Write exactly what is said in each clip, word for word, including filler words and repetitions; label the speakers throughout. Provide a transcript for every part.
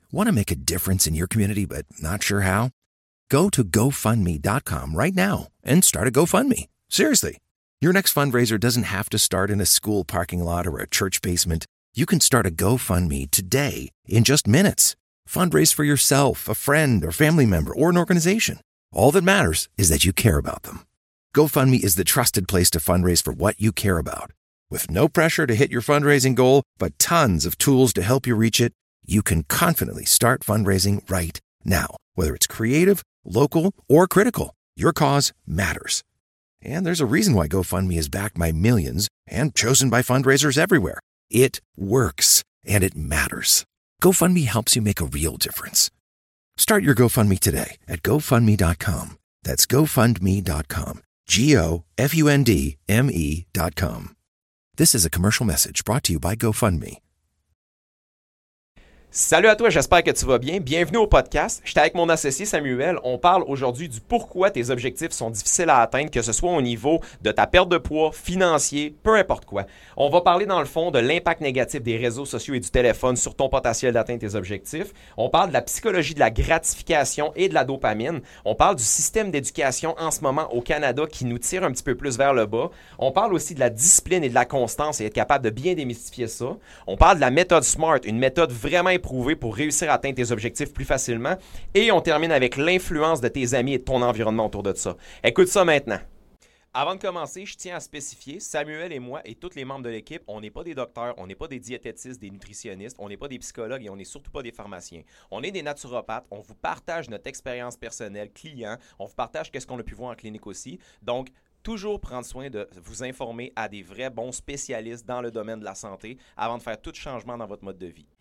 Speaker 1: Want to make a difference in your community but not sure how? Go to go fund me dot com right now and start a GoFundMe. Seriously. Your next fundraiser doesn't have to start in a school parking lot or a church basement. You can start a GoFundMe today in just minutes. Fundraise for yourself, a friend, or family member, or an organization. All that matters is that you care about them. GoFundMe is the trusted place to fundraise for what you care about. With no pressure to hit your fundraising goal, but tons of tools to help you reach it, you can confidently start fundraising right now. Whether it's creative, local, or critical, your cause matters. And there's a reason why GoFundMe is backed by millions and chosen by fundraisers everywhere. It works, and it matters. GoFundMe helps you make a real difference. Start your GoFundMe today at go fund me dot com. That's go fund me dot com. G O F U N D M E dot com. This is a commercial message brought to you by GoFundMe.
Speaker 2: Salut à toi, j'espère que tu vas bien. Bienvenue au podcast. J'étais avec mon associé Samuel. On parle aujourd'hui du pourquoi tes objectifs sont difficiles à atteindre, que ce soit au niveau de ta perte de poids, financier, peu importe quoi. On va parler dans le fond de l'impact négatif des réseaux sociaux et du téléphone sur ton potentiel d'atteindre tes objectifs. On parle de la psychologie de la gratification et de la dopamine. On parle du système d'éducation en ce moment au Canada qui nous tire un petit peu plus vers le bas. On parle aussi de la discipline et de la constance et être capable de bien démystifier ça. On parle de la méthode SMART, une méthode vraiment prouvé pour réussir à atteindre tes objectifs plus facilement. Et on termine avec l'influence de tes amis et de ton environnement autour de ça. Écoute ça maintenant. Avant de commencer, je tiens à spécifier, Samuel et moi et tous les membres de l'équipe, on n'est pas des docteurs, on n'est pas des diététistes, des nutritionnistes, on n'est pas des psychologues et on n'est surtout pas des pharmaciens. On est des naturopathes, on vous partage notre expérience personnelle client, on vous partage qu'est-ce qu'on a pu voir en clinique aussi. Donc, toujours prendre soin de vous informer à des vrais bons spécialistes dans le domaine de la santé avant de faire tout changement dans votre mode de vie.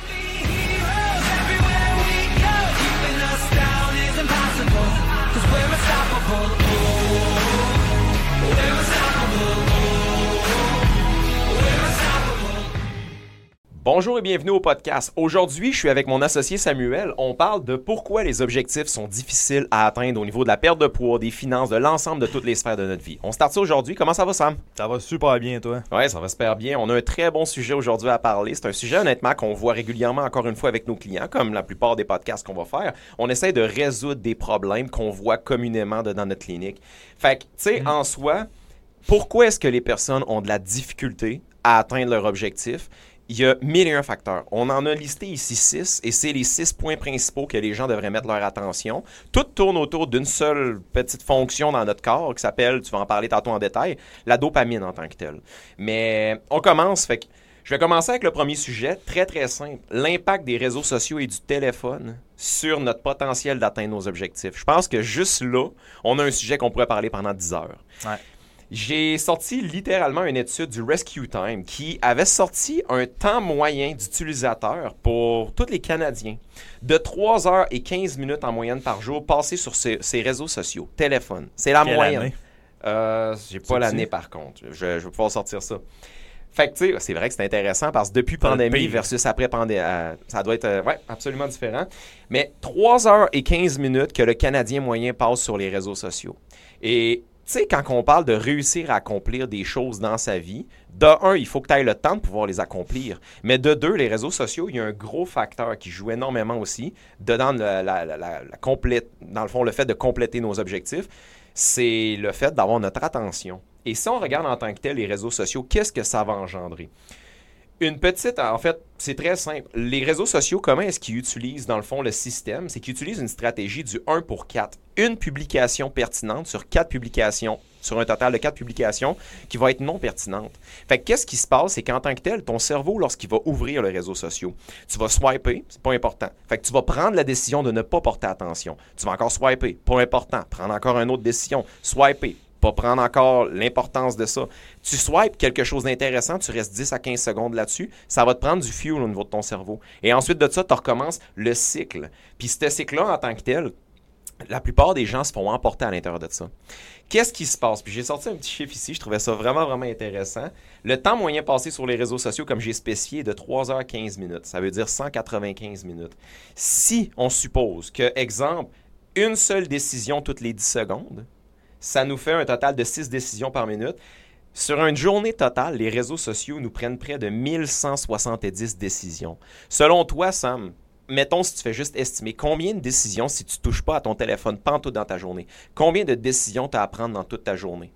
Speaker 2: Bonjour et bienvenue au podcast. Aujourd'hui, je suis avec mon associé Samuel. On parle de pourquoi les objectifs sont difficiles à atteindre au niveau de la perte de poids, des finances, de l'ensemble de toutes les sphères de notre vie. On start ça aujourd'hui. Comment ça va, Sam?
Speaker 3: Ça va super bien, toi?
Speaker 2: Oui, ça va super bien. On a un très bon sujet aujourd'hui à parler. C'est un sujet, honnêtement, qu'on voit régulièrement, encore une fois, avec nos clients, comme la plupart des podcasts qu'on va faire. On essaie de résoudre des problèmes qu'on voit communément dans notre clinique. Fait que, tu sais, mmh. en soi, pourquoi est-ce que les personnes ont de la difficulté à atteindre leur objectif? Il y a mille et un facteurs. On en a listé ici six, et c'est les six points principaux que les gens devraient mettre leur attention. Tout tourne autour d'une seule petite fonction dans notre corps qui s'appelle, tu vas en parler tantôt en détail, la dopamine en tant que telle. Mais on commence, fait que je vais commencer avec le premier sujet, très très simple. L'impact des réseaux sociaux et du téléphone sur notre potentiel d'atteindre nos objectifs. Je pense que juste là, on a un sujet qu'on pourrait parler pendant dix heures. Ouais. J'ai sorti littéralement une étude du Rescue Time qui avait sorti un temps moyen d'utilisateur pour tous les Canadiens de trois heures et quinze minutes en moyenne par jour passés sur ces, ces réseaux sociaux, téléphone. C'est la Quelle moyenne. Année? Euh, j'ai pas c'est l'année petit? Par contre. Je, je vais pouvoir sortir ça. Fait que, tu sais, c'est vrai que c'est intéressant parce que depuis pandémie versus après pandémie, euh, ça doit être euh, ouais, absolument différent. Mais trois heures et quinze minutes que le Canadien moyen passe sur les réseaux sociaux. Et tu sais, quand on parle de réussir à accomplir des choses dans sa vie, de un, il faut que tu aies le temps de pouvoir les accomplir. Mais de deux, les réseaux sociaux, il y a un gros facteur qui joue énormément aussi dedans la, la, la, la, la complète, dans le fond, le fait de compléter nos objectifs, c'est le fait d'avoir notre attention. Et si on regarde en tant que tel les réseaux sociaux, qu'est-ce que ça va engendrer? Une petite, en fait, c'est très simple. Les réseaux sociaux, comment est-ce qu'ils utilisent, dans le fond, le système? C'est qu'ils utilisent une stratégie du un pour quatre. Une publication pertinente sur quatre publications, sur un total de quatre publications, qui va être non pertinente. Fait que qu'est-ce qui se passe? C'est qu'en tant que tel, ton cerveau, lorsqu'il va ouvrir les réseaux sociaux, tu vas swiper, c'est pas important. Fait que tu vas prendre la décision de ne pas porter attention. Tu vas encore swiper, pas important. Prendre encore une autre décision, swiper. Pas prendre encore l'importance de ça. Tu swipes quelque chose d'intéressant, tu restes dix à quinze secondes là-dessus, ça va te prendre du fuel au niveau de ton cerveau. Et ensuite de ça, tu recommences le cycle. Puis ce cycle-là, en tant que tel, la plupart des gens se font emporter à l'intérieur de ça. Qu'est-ce qui se passe? Puis j'ai sorti un petit chiffre ici, je trouvais ça vraiment, vraiment intéressant. Le temps moyen passé sur les réseaux sociaux, comme j'ai spécifié, est de trois heures quinze minutes. Ça veut dire cent quatre-vingt-quinze minutes. Si on suppose que, exemple, une seule décision toutes les dix secondes, ça nous fait un total de six décisions par minute. Sur une journée totale, les réseaux sociaux nous prennent près de mille cent soixante-dix décisions. Selon toi, Sam, mettons, si tu fais juste estimer, combien de décisions, si tu ne touches pas à ton téléphone pantoute dans ta journée, combien de décisions tu as à prendre dans toute ta journée?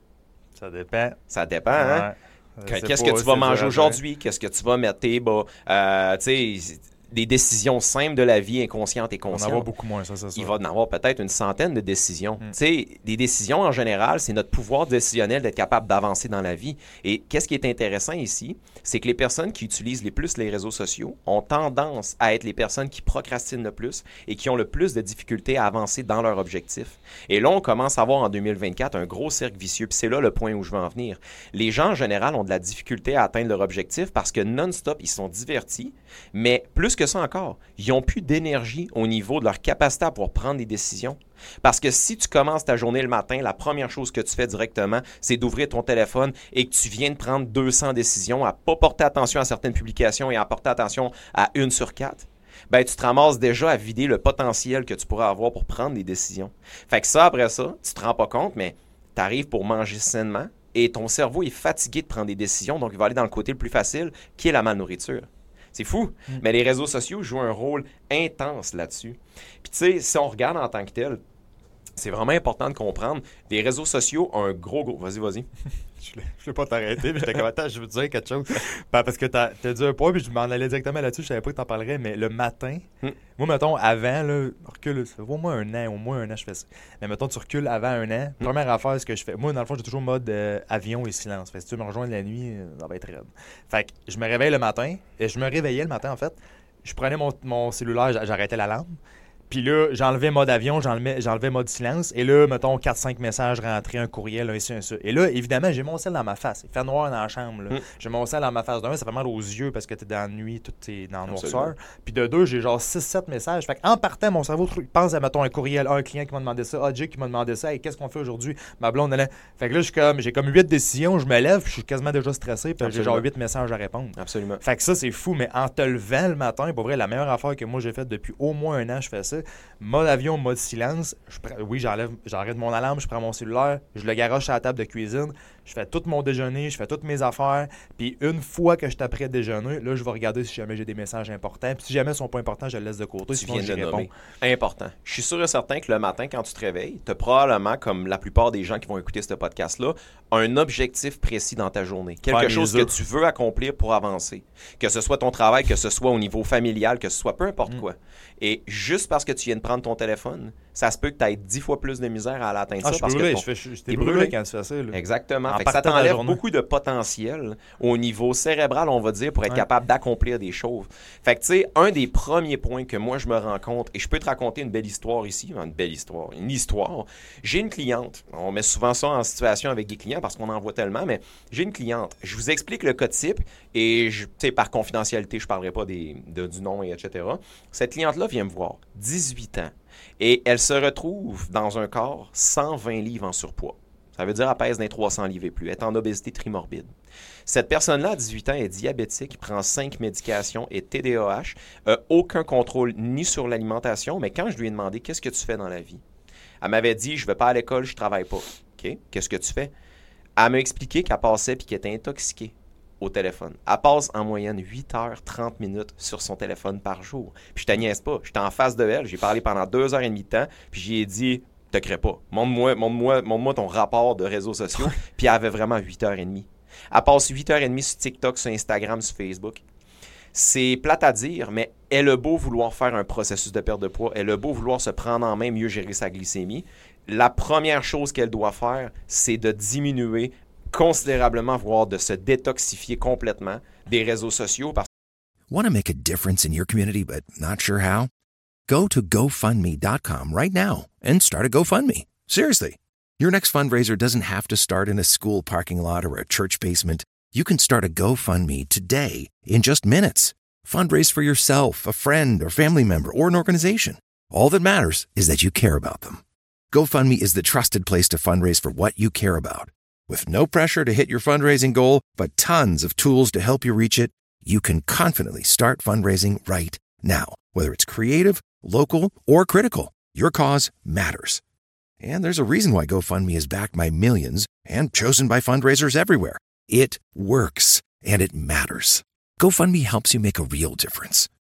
Speaker 3: Ça dépend.
Speaker 2: Ça dépend, hein?
Speaker 3: Ouais.
Speaker 2: Qu'est-ce que tu vas manger aujourd'hui? Qu'est-ce que tu vas mettre tes bas? Euh, tu sais, des décisions simples de la vie inconsciente et consciente.
Speaker 3: On en avoir beaucoup moins, ça, c'est ça.
Speaker 2: Il va en avoir peut-être une centaine de décisions.
Speaker 3: Mm.
Speaker 2: Tu sais, des décisions, en général, c'est notre pouvoir décisionnel d'être capable d'avancer dans la vie. Et qu'est-ce qui est intéressant ici, c'est que les personnes qui utilisent les plus les réseaux sociaux ont tendance à être les personnes qui procrastinent le plus et qui ont le plus de difficultés à avancer dans leur objectif. Et là, on commence à voir en deux mille vingt-quatre un gros cercle vicieux. Puis c'est là le point où je veux en venir. Les gens, en général, ont de la difficulté à atteindre leur objectif parce que non-stop, ils sont divertis, mais plus que ça encore, ils n'ont plus d'énergie au niveau de leur capacité à pouvoir prendre des décisions. Parce que si tu commences ta journée le matin, la première chose que tu fais directement, c'est d'ouvrir ton téléphone et que tu viens de prendre deux cents décisions, à ne pas porter attention à certaines publications et à porter attention à une sur quatre. Ben, tu te ramasses déjà à vider le potentiel que tu pourrais avoir pour prendre des décisions. Fait que ça, après ça, tu te rends pas compte, mais tu arrives pour manger sainement et ton cerveau est fatigué de prendre des décisions, donc il va aller dans le côté le plus facile, qui est la malnourriture. C'est fou, mm. mais les réseaux sociaux jouent un rôle intense là-dessus. Puis tu sais, si on regarde en tant que tel, c'est vraiment important de comprendre, les réseaux sociaux ont un gros, gros... Vas-y, vas-y.
Speaker 3: Je ne vais pas t'arrêter, mais j'étais comme, attends, je veux te dire quelque chose. Parce que tu as dit un point, puis je m'en allais directement là-dessus, je savais pas que tu en parlerais, mais le matin, mm. moi, mettons, avant, là, recule, ça fait au moins un an, au moins un an, je fais ça. Mais mettons, tu recules avant un an, mm. première affaire, ce que je fais, moi, dans le fond, j'ai toujours mode euh, avion et silence. Fait que si tu veux me rejoindre la nuit, ça va être raide. Fait que je me réveille le matin, et je me réveillais le matin, en fait, je prenais mon, mon cellulaire, j'arrêtais l'alarme. Puis là, j'enlevais mode avion, j'enlevais, j'enlevais mode silence. Et là, mettons, quatre cinq messages rentrés, un courriel, un ci, un ça. Et là, évidemment, j'ai mon sel dans ma face. Il fait noir dans la chambre. Là. Mm. J'ai mon sel dans ma face. D'un, ça fait mal aux yeux parce que t'es dans la nuit, tout est dans la noirceur. Puis de deux, j'ai genre six sept messages. Fait qu'en partant, mon cerveau pense à, mettons, un courriel, un client qui m'a demandé ça, ah, Jake qui m'a demandé ça, et qu'est-ce qu'on fait aujourd'hui? Ma blonde, elle... Fait que là, j'ai comme, j'ai comme huit décisions, je me lève, puis je suis quasiment déjà stressé, puis j'ai genre huit messages à répondre.
Speaker 2: Absolument.
Speaker 3: Fait que ça, c'est fou. Mais en te levant le matin, pour vrai, la meilleure affaire que moi j'ai faite depuis au moins un an, je fais ça. Mode avion, mode silence. Je prends, oui, j'enlève, j'arrête mon alarme, je prends mon cellulaire, je le garoche à la table de cuisine, je fais tout mon déjeuner, je fais toutes mes affaires, puis une fois que je t'apprête déjeuner, là, je vais regarder si jamais j'ai des messages importants, puis si jamais ils sont pas importants, je le laisse de côté.
Speaker 2: Tu viens de le nommer. Important. Je suis sûr et certain que le matin, quand tu te réveilles, tu as probablement, comme la plupart des gens qui vont écouter ce podcast-là, un objectif précis dans ta journée. Quelque Faire chose que tu veux accomplir pour avancer. Que ce soit ton travail, que ce soit au niveau familial, que ce soit peu importe mm. quoi. Et juste parce que tu viens de prendre ton téléphone, ça se peut que tu aies dix fois plus de misère à l'atteindre
Speaker 3: ah,
Speaker 2: ça.
Speaker 3: Je
Speaker 2: parce
Speaker 3: brûlé,
Speaker 2: que ton...
Speaker 3: je fais, je, t'es brûlé, brûlé quand tu fais ça. Là.
Speaker 2: Exactement. Fait que ça t'enlève beaucoup de potentiel au niveau cérébral, on va dire, pour être ouais. capable d'accomplir des choses. Fait que tu sais, un des premiers points que moi je me rends compte, et je peux te raconter une belle histoire ici, une belle histoire, une histoire. J'ai une cliente, on met souvent ça en situation avec des clients parce qu'on en voit tellement, mais j'ai une cliente. Je vous explique le cas type et tu sais, par confidentialité, je ne parlerai pas des, de, du nom, et et cetera. Cette cliente-là vient me voir, dix-huit ans. Et elle se retrouve dans un corps cent vingt livres en surpoids. Ça veut dire qu'elle pèse dans trois cents livres et plus. Elle est en obésité trimorbide. Cette personne-là, à dix-huit ans, est diabétique, prend cinq médications, est T D A H, euh, aucun contrôle ni sur l'alimentation, mais quand je lui ai demandé « Qu'est-ce que tu fais dans la vie? » Elle m'avait dit « Je ne vais pas à l'école, je ne travaille pas. » OK, qu'est-ce que tu fais? Elle m'a expliqué qu'elle passait et qu'elle était intoxiquée au téléphone. Elle passe en moyenne huit heures trente minutes sur son téléphone par jour. Puis je te niaise pas. J'étais en face de elle. J'ai parlé pendant deux heures et demie de temps. Puis j'ai dit, te crée pas. Montre-moi, montre-moi, montre-moi ton rapport de réseaux sociaux. Puis elle avait vraiment huit heures et demie. Elle passe huit heures et demie sur TikTok, sur Instagram, sur Facebook. C'est plate à dire, mais elle a beau vouloir faire un processus de perte de poids, elle a beau vouloir se prendre en main, mieux gérer sa glycémie. La première chose qu'elle doit faire, c'est de diminuer considérablement, voire de se détoxifier complètement des réseaux sociaux. Parce...
Speaker 1: Want to make a difference in your community but not sure how? Go to go fund me dot com right now and start a GoFundMe. Seriously. Your next fundraiser doesn't have to start in a school parking lot or a church basement. You can start a GoFundMe today in just minutes. Fundraise for yourself, a friend, or family member, or an organization. All that matters is that you care about them. GoFundMe is the trusted place to fundraise for what you care about. With no pressure to hit your fundraising goal, but tons of tools to help you reach it, you can confidently start fundraising right now. Whether it's creative, local, or critical, your cause matters. And there's a reason why GoFundMe is backed by millions and chosen by fundraisers everywhere. It works, and it matters. GoFundMe helps you make a real difference.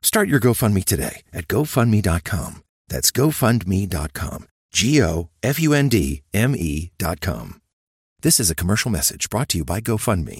Speaker 1: Start your GoFundMe today at go fund me dot com. That's go fund me dot com. G O F U N D M E dot com. This is a commercial message brought to you by GoFundMe.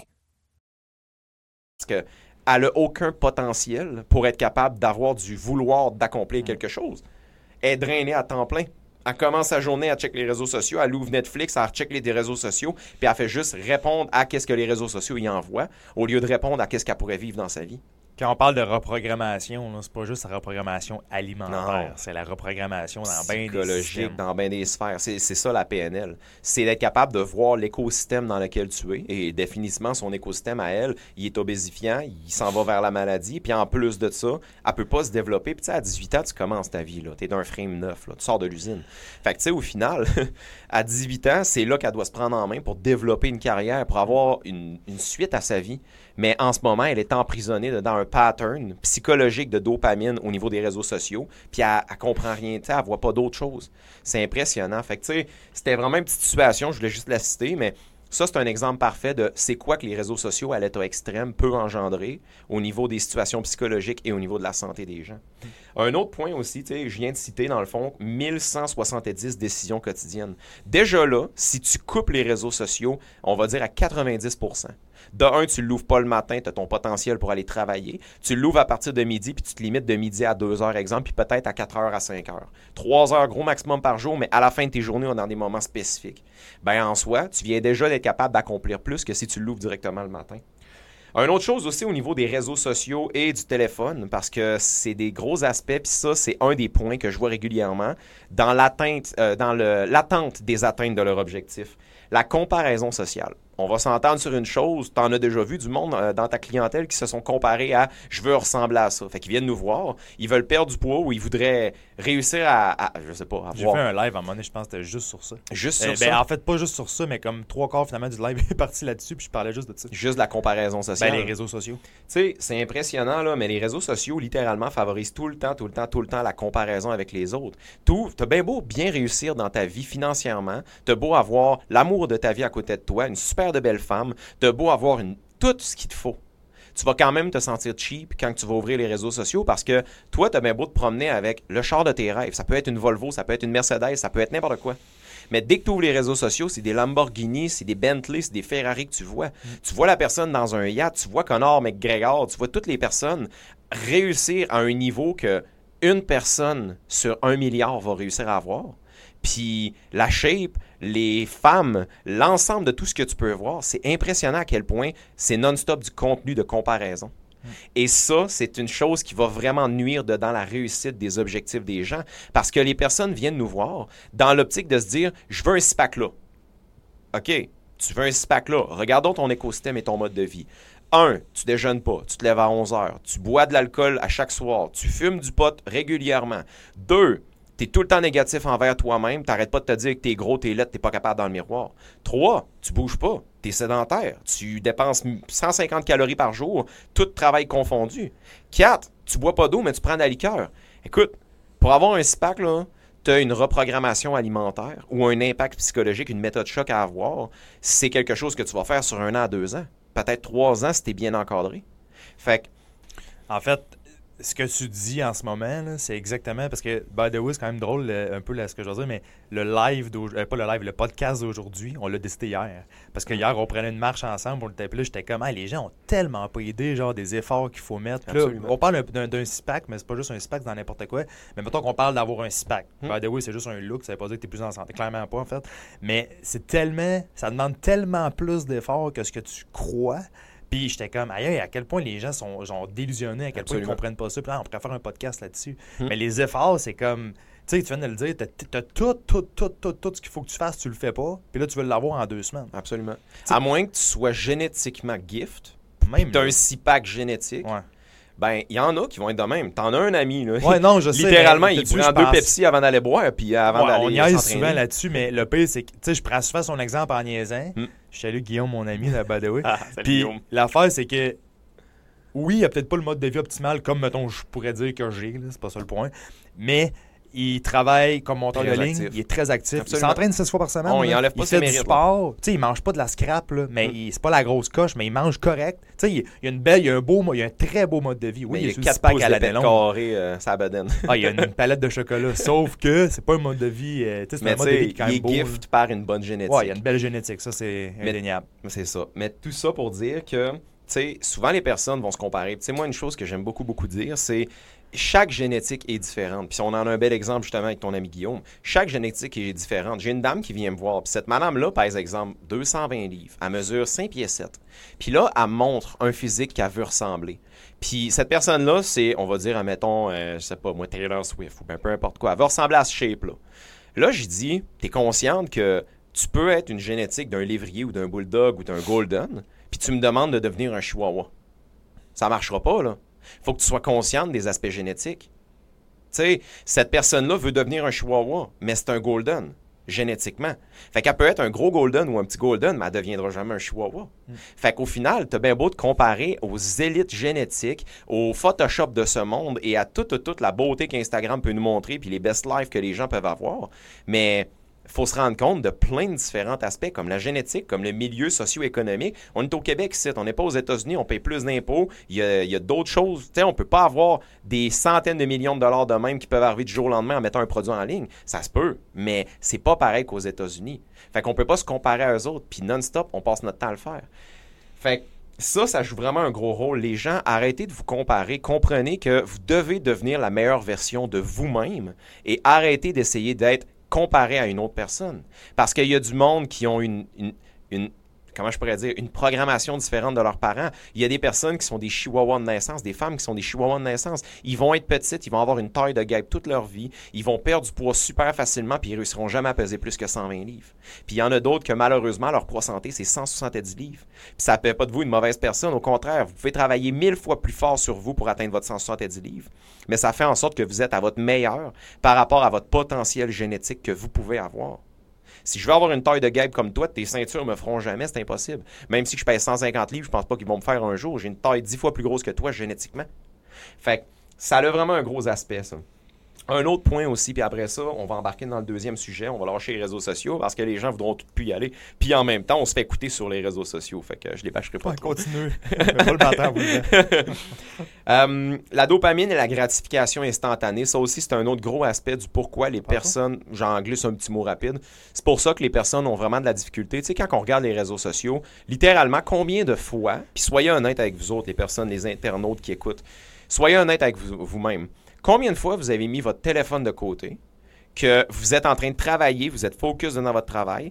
Speaker 2: Parce qu'elle n'a aucun potentiel pour être capable d'avoir du vouloir d'accomplir mmh. quelque chose. Elle est drainée à temps plein. Elle commence sa journée à checker les réseaux sociaux, elle ouvre Netflix, elle recheck les réseaux sociaux, puis elle fait juste répondre à ce que les réseaux sociaux y envoient, au lieu de répondre à ce qu'elle pourrait vivre dans sa vie.
Speaker 3: Quand on parle de reprogrammation, là, c'est pas juste la reprogrammation alimentaire,
Speaker 2: non.
Speaker 3: c'est la reprogrammation dans bien des
Speaker 2: psychologique, dans bien des sphères. C'est, c'est ça la P N L. C'est d'être capable de voir l'écosystème dans lequel tu es. Et définitivement, son écosystème à elle, il est obésifiant, il s'en va vers la maladie. Puis en plus de ça, elle peut pas se développer. Puis tu sais, à dix-huit ans, tu commences ta vie. Tu es d'un frame neuf. Là, tu sors de l'usine. Fait que tu sais, au final, à dix-huit ans, c'est là qu'elle doit se prendre en main pour développer une carrière, pour avoir une, une suite à sa vie. Mais en ce moment, elle est emprisonnée dans un pattern psychologique de dopamine au niveau des réseaux sociaux, puis elle, elle comprend rien, tu sais, elle voit pas d'autre chose. C'est impressionnant. Fait que tu sais, c'était vraiment une petite situation, je voulais juste la citer, mais ça, c'est un exemple parfait de c'est quoi que les réseaux sociaux à l'état extrême peuvent engendrer au niveau des situations psychologiques et au niveau de la santé des gens. Mmh. Un autre point aussi, tu sais, je viens de citer dans le fond mille cent soixante-dix décisions quotidiennes. Déjà là, si tu coupes les réseaux sociaux, on va dire à quatre-vingt-dix pour cent. De un, tu ne l'ouvres pas le matin, tu as ton potentiel pour aller travailler. Tu l'ouvres à partir de midi, puis tu te limites de midi à deux heures, exemple, puis peut-être à quatre heures à cinq heures. trois heures, gros maximum par jour, mais à la fin de tes journées, on est dans des moments spécifiques. Bien, en soi, tu viens déjà d'être capable d'accomplir plus que si tu l'ouvres directement le matin. Une autre chose aussi au niveau des réseaux sociaux et du téléphone, parce que c'est des gros aspects, puis ça, c'est un des points que je vois régulièrement dans l'atteinte, euh, dans le, l'attente des atteintes de leur objectif. La comparaison sociale. On va s'entendre sur une chose, tu en as déjà vu du monde euh, dans ta clientèle qui se sont comparés à « je veux ressembler à ça ». Fait qu'ils viennent nous voir, ils veulent perdre du poids ou ils voudraient réussir à, à je sais pas, à
Speaker 3: J'ai
Speaker 2: voir.
Speaker 3: fait un live à un moment donné, je pense que c'était juste sur ça.
Speaker 2: Juste sur
Speaker 3: euh,
Speaker 2: ça?
Speaker 3: Ben, en fait, pas juste sur ça, mais comme trois quarts finalement du live est parti là-dessus, puis je parlais juste de ça.
Speaker 2: Juste de la comparaison sociale.
Speaker 3: Ben, les réseaux sociaux.
Speaker 2: Tu sais, c'est impressionnant, là, mais les réseaux sociaux, littéralement, favorisent tout le temps, tout le temps, tout le temps la comparaison avec les autres. Tout, t'as bien beau bien réussir dans ta vie financièrement, t'as beau avoir l'amour de ta vie à côté de toi, une super de belle femme, t'as beau avoir une, tout ce qu'il te faut. Tu vas quand même te sentir cheap quand tu vas ouvrir les réseaux sociaux parce que toi, t'as bien beau te promener avec le char de tes rêves. Ça peut être une Volvo, ça peut être une Mercedes, ça peut être n'importe quoi. Mais dès que tu ouvres les réseaux sociaux, c'est des Lamborghini, c'est des Bentley, c'est des Ferrari que tu vois. Mm. Tu vois la personne dans un yacht, tu vois Conor McGregor, tu vois toutes les personnes réussir à un niveau que une personne sur un milliard va réussir à avoir. Puis la shape, les femmes, l'ensemble de tout ce que tu peux voir, c'est impressionnant à quel point c'est non-stop du contenu de comparaison. Mm. Et ça, c'est une chose qui va vraiment nuire dans la réussite des objectifs des gens parce que les personnes viennent nous voir dans l'optique de se dire « je veux un six-pack là ». OK, tu veux un six-pack là. Regardons ton écosystème et ton mode de vie. Un, tu déjeunes pas, tu te lèves à onze heures, tu bois de l'alcool à chaque soir, tu fumes du pot régulièrement. Deux, tu es tout le temps négatif envers toi-même, tu n'arrêtes pas de te dire que tu es gros, tu es laid, tu n'es pas capable dans le miroir. Trois, tu bouges pas, tu es sédentaire, tu dépenses cent cinquante calories par jour, tout travail confondu. Quatre, tu bois pas d'eau, mais tu prends de la liqueur. Écoute, pour avoir un six-pack, là, tu as une reprogrammation alimentaire ou un impact psychologique, une méthode choc à avoir. C'est quelque chose que tu vas faire sur un an à deux ans. Peut-être trois ans si tu es bien encadré. Fait que,
Speaker 3: en fait, ce que tu dis en ce moment, là, c'est exactement parce que, by the way, c'est quand même drôle un peu là, ce que je veux dire, mais le live, euh, pas le live, le podcast d'aujourd'hui, on l'a décidé hier. Parce que hier, on prenait une marche ensemble, on était là, j'étais comme, hey, les gens ont tellement pas idée, genre, des efforts qu'il faut mettre. Là, on parle d'un, d'un six-pack, mais c'est pas juste un six-pack dans n'importe quoi. Mais mettons qu'on parle d'avoir un six-pack. Hmm. By the way, c'est juste un look, ça veut pas dire que t'es plus en santé. Clairement pas, en fait. Mais c'est tellement, ça demande tellement plus d'efforts que ce que tu crois. Puis j'étais comme, aïe, à quel point les gens sont genre délusionnés, à quel Absolument. Point ils comprennent pas ça. Puis là, on pourrait faire un podcast là-dessus. Hum. Mais les efforts, c'est comme, tu sais, tu viens de le dire, t'as, t'as tout, tout, tout, tout, tout ce qu'il faut que tu fasses, tu le fais pas. Puis là, tu veux l'avoir en deux semaines.
Speaker 2: Absolument.
Speaker 3: T'sais,
Speaker 2: à moins que tu sois génétiquement gift,
Speaker 3: même
Speaker 2: t'as un six-pack génétique.
Speaker 3: Ouais.
Speaker 2: Ben, il y en a qui vont être de même. T'en as un ami, là.
Speaker 3: Ouais, non, je sais.
Speaker 2: Littéralement, il prend deux Pepsi avant d'aller boire, puis avant
Speaker 3: ouais,
Speaker 2: d'aller
Speaker 3: on y aille
Speaker 2: s'entraîner.
Speaker 3: souvent là-dessus, mais le pire, c'est que, tu sais, je prends souvent son exemple en niaisant. Mm. Je salue Guillaume, mon ami, là, by the way.
Speaker 2: Ah,
Speaker 3: puis l'affaire, c'est que, oui, il n'y a peut-être pas le mode de vie optimal, comme, mettons, je pourrais dire que j'ai, là, c'est pas ça le point, mais il travaille comme monteur
Speaker 2: Très
Speaker 3: de ligne,
Speaker 2: actif.
Speaker 3: il est très actif.
Speaker 2: Absolument.
Speaker 3: Il s'entraîne six fois par semaine.
Speaker 2: On,
Speaker 3: là.
Speaker 2: il enlève pas
Speaker 3: il
Speaker 2: ses
Speaker 3: fait du
Speaker 2: mérites,
Speaker 3: sport. Tu sais, il mange pas de la scrap, là, mais
Speaker 2: Mm.
Speaker 3: il, c'est pas la grosse coche, mais il mange correct. Tu sais, il, il y a une belle, il y a un beau, mo- il y a un très beau mode de vie. Oui,
Speaker 2: Mais
Speaker 3: il
Speaker 2: il
Speaker 3: est
Speaker 2: y a
Speaker 3: sur le
Speaker 2: quatre
Speaker 3: six-pack
Speaker 2: pouces
Speaker 3: à
Speaker 2: de
Speaker 3: l'année
Speaker 2: pète
Speaker 3: longue.
Speaker 2: carré, euh, ça bedaine.
Speaker 3: Ah, il y a une palette de chocolat. Sauf que c'est pas un mode de vie. euh, tu sais, c'est
Speaker 2: Mais
Speaker 3: un
Speaker 2: tu
Speaker 3: mode de vie
Speaker 2: sais,
Speaker 3: qui est quand
Speaker 2: il
Speaker 3: même
Speaker 2: est
Speaker 3: beau.
Speaker 2: gift par une bonne génétique.
Speaker 3: Ouais, il y a une belle génétique. Ça, c'est
Speaker 2: Mais-
Speaker 3: indéniable.
Speaker 2: C'est ça. Mais tout ça pour dire que, tu sais, souvent les personnes vont se comparer. Tu sais, moi, une chose que j'aime beaucoup, beaucoup dire, c'est chaque génétique est différente. Puis on en a un bel exemple justement avec ton ami Guillaume. Chaque génétique est différente. J'ai une dame qui vient me voir. Puis cette madame-là, par exemple, deux cent vingt livres. Elle mesure cinq pieds sept. Puis là, elle montre un physique qu'elle veut ressembler. Puis cette personne-là, c'est, on va dire, admettons, euh, je sais pas, moi, Taylor Swift ou bien peu importe quoi. Elle va ressembler à ce shape-là. Là, j'ai dit, t'es consciente que tu peux être une génétique d'un lévrier ou d'un bulldog ou d'un golden, puis tu me demandes de devenir un chihuahua. Ça marchera pas, là. Faut que tu sois consciente des aspects génétiques. Tu sais, cette personne-là veut devenir un chihuahua, mais c'est un golden, génétiquement. Fait qu'elle peut être un gros golden ou un petit golden, mais elle deviendra jamais un chihuahua. Mm. Fait qu'au final, t'as bien beau te comparer aux élites génétiques, au Photoshop de ce monde et à toute, toute, toute la beauté qu'Instagram peut nous montrer, puis les best lives que les gens peuvent avoir, mais il faut se rendre compte de plein de différents aspects, comme la génétique, comme le milieu socio-économique. On est au Québec ici, on n'est pas aux États-Unis, on paye plus d'impôts. Il y a, il y a d'autres choses. T'sais, on ne peut pas avoir des centaines de millions de dollars de même qui peuvent arriver du jour au lendemain en mettant un produit en ligne. Ça se peut, mais c'est pas pareil qu'aux États-Unis. Fait qu'on peut pas se comparer à eux autres, puis non-stop, on passe notre temps à le faire. Fait que ça, ça joue vraiment un gros rôle. Les gens, arrêtez de vous comparer. Comprenez que vous devez devenir la meilleure version de vous-même et arrêtez d'essayer d'être comparé à une autre personne. Parce qu'il y a du monde qui ont une, une, une, comment je pourrais dire, une programmation différente de leurs parents. Il y a des personnes qui sont des chihuahuas de naissance, des femmes qui sont des chihuahuas de naissance. Ils vont être petites, ils vont avoir une taille de guêpe toute leur vie, ils vont perdre du poids super facilement, puis ils réussiront jamais à peser plus que cent vingt livres. Puis il y en a d'autres que malheureusement, leur poids santé, c'est cent soixante-dix livres. Puis ça ne fait pas de vous une mauvaise personne. Au contraire, vous pouvez travailler mille fois plus fort sur vous pour atteindre votre cent soixante-dix livres. Mais ça fait en sorte que vous êtes à votre meilleur par rapport à votre potentiel génétique que vous pouvez avoir. Si je veux avoir une taille de guêpe comme toi, tes ceintures me feront jamais, c'est impossible. Même si je pèse cent cinquante livres, je pense pas qu'ils vont me faire un jour. J'ai une taille dix fois plus grosse que toi génétiquement. Fait que ça a vraiment un gros aspect, ça. Un autre point aussi, puis après ça, on va embarquer dans le deuxième sujet. On va lâcher les réseaux sociaux parce que les gens voudront tout plus y aller. Puis en même temps, on se fait écouter sur les réseaux sociaux. Fait que je les bâcherai pas
Speaker 3: Ouais,
Speaker 2: trop.
Speaker 3: continue. Pas le bâtard, vous.
Speaker 2: Euh, la dopamine et la gratification instantanée, ça aussi, c'est un autre gros aspect du pourquoi les personnes, j'en glisse un petit mot rapide, c'est pour ça que les personnes ont vraiment de la difficulté. Tu sais, quand on regarde les réseaux sociaux, littéralement, combien de fois, puis soyez honnête avec vous autres, les personnes, les internautes qui écoutent, soyez honnête avec vous, vous-même. Combien de fois vous avez mis votre téléphone de côté, que vous êtes en train de travailler, vous êtes focus dans votre travail,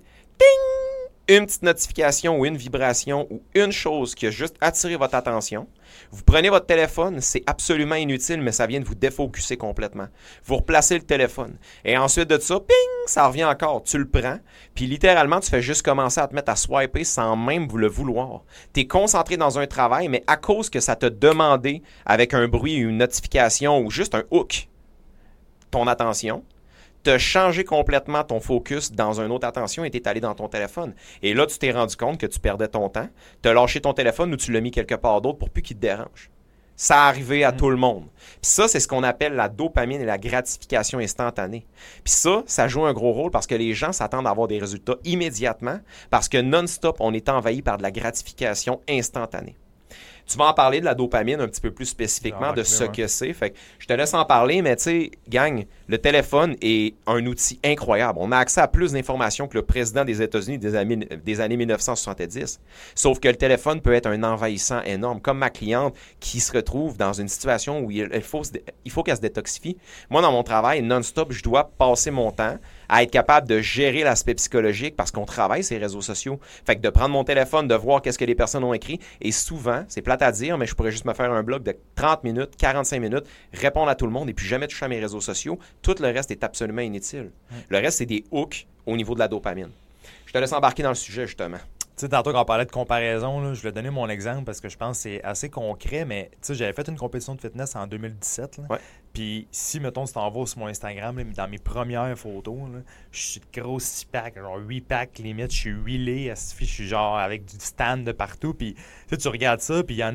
Speaker 2: ding! Une petite notification ou une vibration ou une chose qui a juste attiré votre attention. Vous prenez votre téléphone, c'est absolument inutile, mais ça vient de vous défocuser complètement. Vous replacez le téléphone. Et ensuite de ça, ping, ça revient encore. Tu le prends, puis littéralement, tu fais juste commencer à te mettre à swiper sans même vous le vouloir. Tu es concentré dans un travail, mais à cause que ça t'a demandé, avec un bruit, une notification ou juste un hook, ton attention, t'as changé complètement ton focus dans une autre attention et t'es allé dans ton téléphone. Et là, tu t'es rendu compte que tu perdais ton temps, t'as lâché ton téléphone ou tu l'as mis quelque part d'autre pour plus qu'il te dérange. Ça arrivé à mmh. tout le monde. Puis ça, c'est ce qu'on appelle la dopamine et la gratification instantanée. Puis ça, ça joue un gros rôle parce que les gens s'attendent à avoir des résultats immédiatement parce que non-stop, on est envahi par de la gratification instantanée. Tu vas en parler de la dopamine un petit peu plus spécifiquement, ah, de ce ouais. que c'est. Fait que je te laisse en parler, mais tu sais, gang, le téléphone est un outil incroyable. On a accès à plus d'informations que le président des États-Unis des années, des années mille neuf cent soixante-dix. Sauf que le téléphone peut être un envahissant énorme. Comme ma cliente qui se retrouve dans une situation où il faut, il faut qu'elle se détoxifie. Moi, dans mon travail, non-stop, je dois passer mon temps à être capable de gérer l'aspect psychologique parce qu'on travaille ces réseaux sociaux. Fait que de prendre mon téléphone, de voir qu'est-ce que les personnes ont écrit. Et souvent, c'est plate à dire, mais je pourrais juste me faire un blog de trente minutes, quarante-cinq minutes, répondre à tout le monde et puis jamais toucher à mes réseaux sociaux. Tout le reste est absolument inutile. Mmh. Le reste, c'est des hooks au niveau de la dopamine. Je te laisse embarquer dans le sujet, justement.
Speaker 3: Tu sais, tantôt, quand on parlait de comparaison, là, je voulais donner mon exemple parce que je pense que c'est assez concret, mais tu sais, j'avais fait une compétition de fitness en deux mille dix-sept. Là,
Speaker 2: ouais.
Speaker 3: Puis si, mettons, tu t'en vas sur mon Instagram, là, dans mes premières photos, là, je suis de gros six packs, genre huit packs limite, je suis huilé, je suis genre avec du stand de partout. Puis tu regardes ça, puis il y en a qui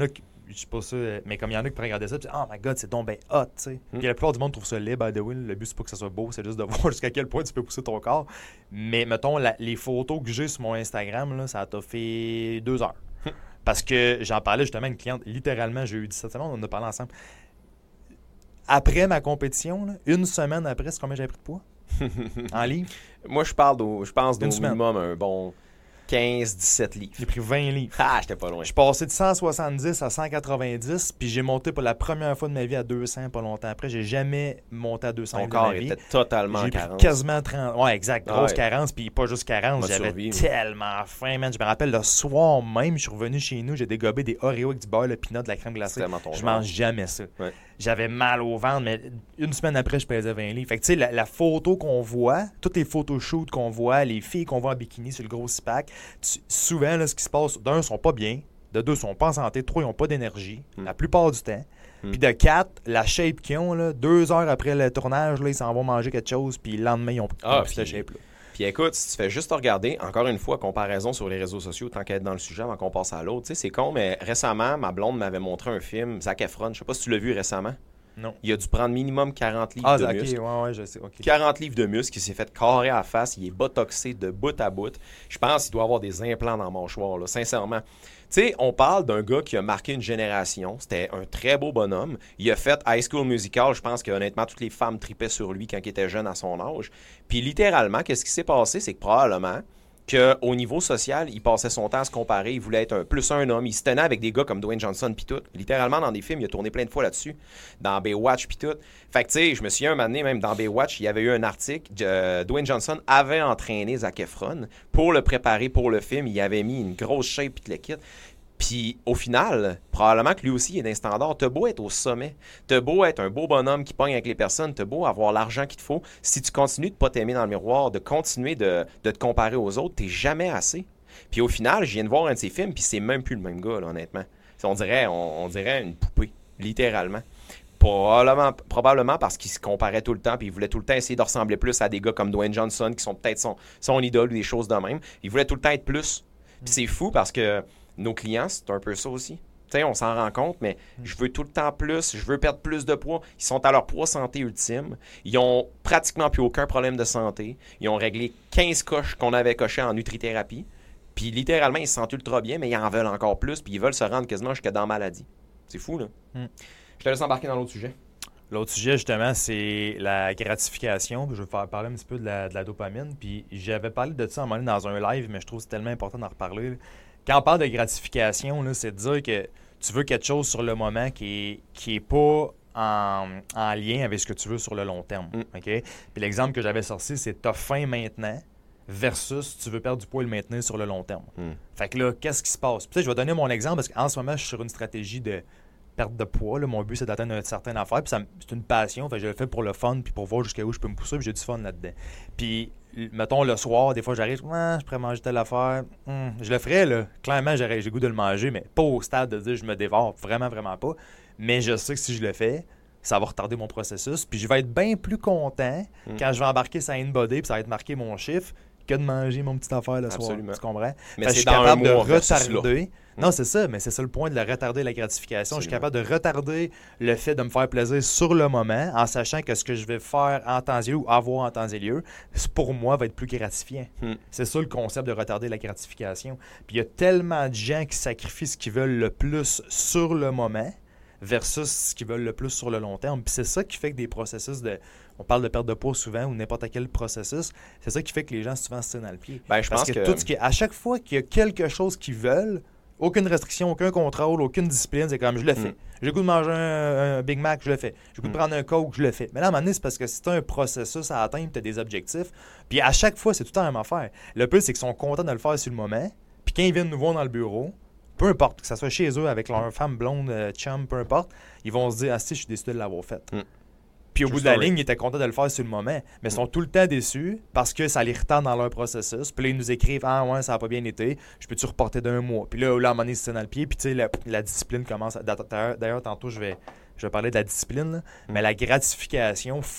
Speaker 3: je sais pas ça, mais comme il y en a qui pourraient regarder ça, puis oh my god, c'est donc ben hot, tu sais. Mm. Puis la plupart du monde trouve ça laid, by the way. Le but, c'est pas que ça soit beau, c'est juste de voir jusqu'à quel point tu peux pousser ton corps. Mais mettons, la, les photos que j'ai sur mon Instagram, là, ça t'a fait deux heures. Mm. Parce que j'en parlais justement à une cliente, littéralement, j'ai eu dix-sept semaines, on en a parlé ensemble. Après ma compétition, là, une semaine après, c'est combien j'avais pris de poids en livres?
Speaker 2: Moi, je parle d'au, je pense d'au minimum un bon quinze dix-sept livres.
Speaker 3: J'ai pris vingt livres.
Speaker 2: Ah, j'étais pas loin.
Speaker 3: Je suis passé de cent soixante-dix à cent quatre-vingt-dix, puis j'ai monté pour la première fois de ma vie à deux cents pas longtemps après. J'ai jamais monté à deux cents
Speaker 2: Ton
Speaker 3: de
Speaker 2: corps
Speaker 3: ma vie.
Speaker 2: était totalement
Speaker 3: j'ai
Speaker 2: carence.
Speaker 3: Pris quasiment trente. Ouais, exact. Grosse
Speaker 2: ouais.
Speaker 3: carence, puis pas juste carence. J'avais survie, tellement faim, man. Je me rappelle le soir même, je suis revenu chez nous, j'ai dégobé des Oreos avec du beurre, le peanut, de la crème glacée. Je mange jamais ça.
Speaker 2: Ouais.
Speaker 3: J'avais mal au ventre, mais une semaine après, je pesais vingt livres. Fait que tu sais, la, la photo qu'on voit, toutes les photoshoots qu'on voit, les filles qu'on voit en bikini sur le gros six-pack, tu, souvent, là, ce qui se passe, d'un, ils sont pas bien, de deux, ils sont pas en santé, de trois, ils ont pas d'énergie, mm. la plupart du temps. Mm. Puis de quatre, la shape qu'ils ont, là, deux heures après le tournage, là, ils s'en vont manger quelque chose, puis le lendemain, ils ont plus
Speaker 2: ah,
Speaker 3: cette shape-là.
Speaker 2: Puis écoute, si tu fais juste regarder, encore une fois, comparaison sur les réseaux sociaux, tant qu'à être dans le sujet avant qu'on passe à l'autre, tu sais, c'est con, mais récemment, ma blonde m'avait montré un film, Zac Efron, je sais pas si tu l'as vu récemment.
Speaker 3: Non.
Speaker 2: Il a dû prendre minimum quarante livres
Speaker 3: ah,
Speaker 2: de
Speaker 3: okay,
Speaker 2: muscle.
Speaker 3: Ouais, ouais, je sais. Okay.
Speaker 2: quarante livres de muscle, il s'est fait carrer à la face, il est botoxé de bout à bout. Je pense qu'il doit avoir des implants dans le mâchoire, là, sincèrement. Tu sais, on parle d'un gars qui a marqué une génération. C'était un très beau bonhomme. Il a fait High School Musical. Je pense que honnêtement, toutes les femmes tripaient sur lui quand il était jeune à son âge. Puis littéralement, qu'est-ce qui s'est passé? C'est que probablement qu'au niveau social, il passait son temps à se comparer. Il voulait être un, plus un homme. Il se tenait avec des gars comme Dwayne Johnson puis tout. Littéralement, dans des films, il a tourné plein de fois là-dessus. Dans Baywatch puis tout. Fait que tu sais, je me souviens un moment donné, même dans Baywatch, il y avait eu un article. Euh, Dwayne Johnson avait entraîné Zac Efron pour le préparer pour le film. Il avait mis une grosse shape puis tout le kit. Puis au final, probablement que lui aussi il est d'un standard. T'as beau être au sommet, t'as beau être un beau bonhomme qui pogne avec les personnes, t'as beau avoir l'argent qu'il te faut, si tu continues de pas t'aimer dans le miroir, de continuer de, de te comparer aux autres, t'es jamais assez. Puis au final, je viens de voir un de ses films, puis c'est même plus le même gars, là, honnêtement. On dirait, on, on dirait une poupée, littéralement. Probablement, probablement parce qu'il se comparait tout le temps, puis il voulait tout le temps essayer de ressembler plus à des gars comme Dwayne Johnson, qui sont peut-être son, son idole ou des choses de même. Il voulait tout le temps être plus. Puis c'est fou parce que nos clients, c'est un peu ça aussi. Tu sais, on s'en rend compte, mais je veux tout le temps plus, je veux perdre plus de poids. Ils sont à leur poids santé ultime. Ils ont pratiquement plus aucun problème de santé. Ils ont réglé quinze coches qu'on avait cochées en nutrithérapie. Puis littéralement, ils se sentent ultra bien, mais ils en veulent encore plus, puis ils veulent se rendre quasiment jusqu'à dans la maladie. C'est fou, là. Mm. Je te laisse embarquer dans l'autre sujet.
Speaker 3: L'autre sujet, justement, c'est la gratification. Puis je vais faire parler un petit peu de la, de la dopamine. Puis j'avais parlé de ça à un moment donné dans un live, mais je trouve que c'est tellement important d'en reparler, là. Quand on parle de gratification, là, c'est de dire que tu veux quelque chose sur le moment qui est, qui est pas en, en lien avec ce que tu veux sur le long terme. Mm. Okay? Puis l'exemple que j'avais sorti, c'est t'as faim maintenant versus tu veux perdre du poids et le maintenir sur le long terme. Mm. Fait que là, qu'est-ce qui se passe? Puis, je vais donner mon exemple parce qu'en ce moment, je suis sur une stratégie de perte de poids. Là. Mon but, c'est d'atteindre une certaine affaire. Puis ça, c'est une passion. Fait que je le fais pour le fun puis pour voir jusqu'à où je peux me pousser. Puis j'ai du fun là-dedans. Puis mettons, le soir, des fois, j'arrive, ah, je pourrais manger telle affaire. Hum, je le ferais, là. Clairement, j'aurais, j'ai le goût de le manger, mais pas au stade de dire je me dévore. Vraiment, vraiment pas. Mais je sais que si je le fais, ça va retarder mon processus. Puis je vais être bien plus content hum. quand je vais embarquer sur InBody, puis ça va être marqué mon chiffre, que de manger mon petite affaire le soir. Tu comprends?
Speaker 2: Mais
Speaker 3: fait,
Speaker 2: c'est
Speaker 3: je suis
Speaker 2: dans
Speaker 3: capable
Speaker 2: un mois
Speaker 3: de retarder.
Speaker 2: Hum.
Speaker 3: Non, c'est ça, mais c'est ça le point de le retarder la gratification.
Speaker 2: Absolument.
Speaker 3: Je suis capable de retarder le fait de me faire plaisir sur le moment en sachant que ce que je vais faire en temps et lieu ou avoir en temps et lieu, pour moi, va être plus gratifiant. Hmm. C'est ça le concept de retarder la gratification. Puis il y a tellement de gens qui sacrifient ce qu'ils veulent le plus sur le moment versus ce qu'ils veulent le plus sur le long terme. Puis c'est ça qui fait que des processus de... On parle de perte de poids souvent ou n'importe quel processus. C'est ça qui fait que les gens souvent se tirent dans le pied.
Speaker 2: Ben, je
Speaker 3: Parce
Speaker 2: pense
Speaker 3: que,
Speaker 2: que...
Speaker 3: Tout ce qui est, à chaque fois qu'il y a quelque chose qu'ils veulent, aucune restriction, aucun contrôle, aucune discipline, c'est comme je le fais. Mm. J'ai le goût de manger un, un Big Mac, je le fais. J'ai le goût mm. de prendre un Coke, je le fais. Mais là, à un moment donné, c'est parce que c'est un processus à atteindre, tu as des objectifs. Puis à chaque fois, c'est tout le temps la même affaire. Le plus, c'est qu'ils sont contents de le faire sur le moment. Puis quand ils viennent nous voir dans le bureau, peu importe, que ce soit chez eux, avec leur femme blonde, euh, chum, peu importe, ils vont se dire « Ah si, je suis déçu de l'avoir fait. Mm. » Puis au bout de la ligne, ils étaient contents de le faire sur le moment. Mais ils sont tout le temps déçus parce que ça les retarde dans leur processus. Puis là, ils nous écrivent « Ah ouais, ça n'a pas bien été. Je peux-tu reporter d'un mois? » Puis là, là, à un moment donné, c'est dans le pied. Puis tu sais, la, la discipline commence. À... D'ailleurs, tantôt, je vais, je vais parler de la discipline. Là. Mais la gratification, il faut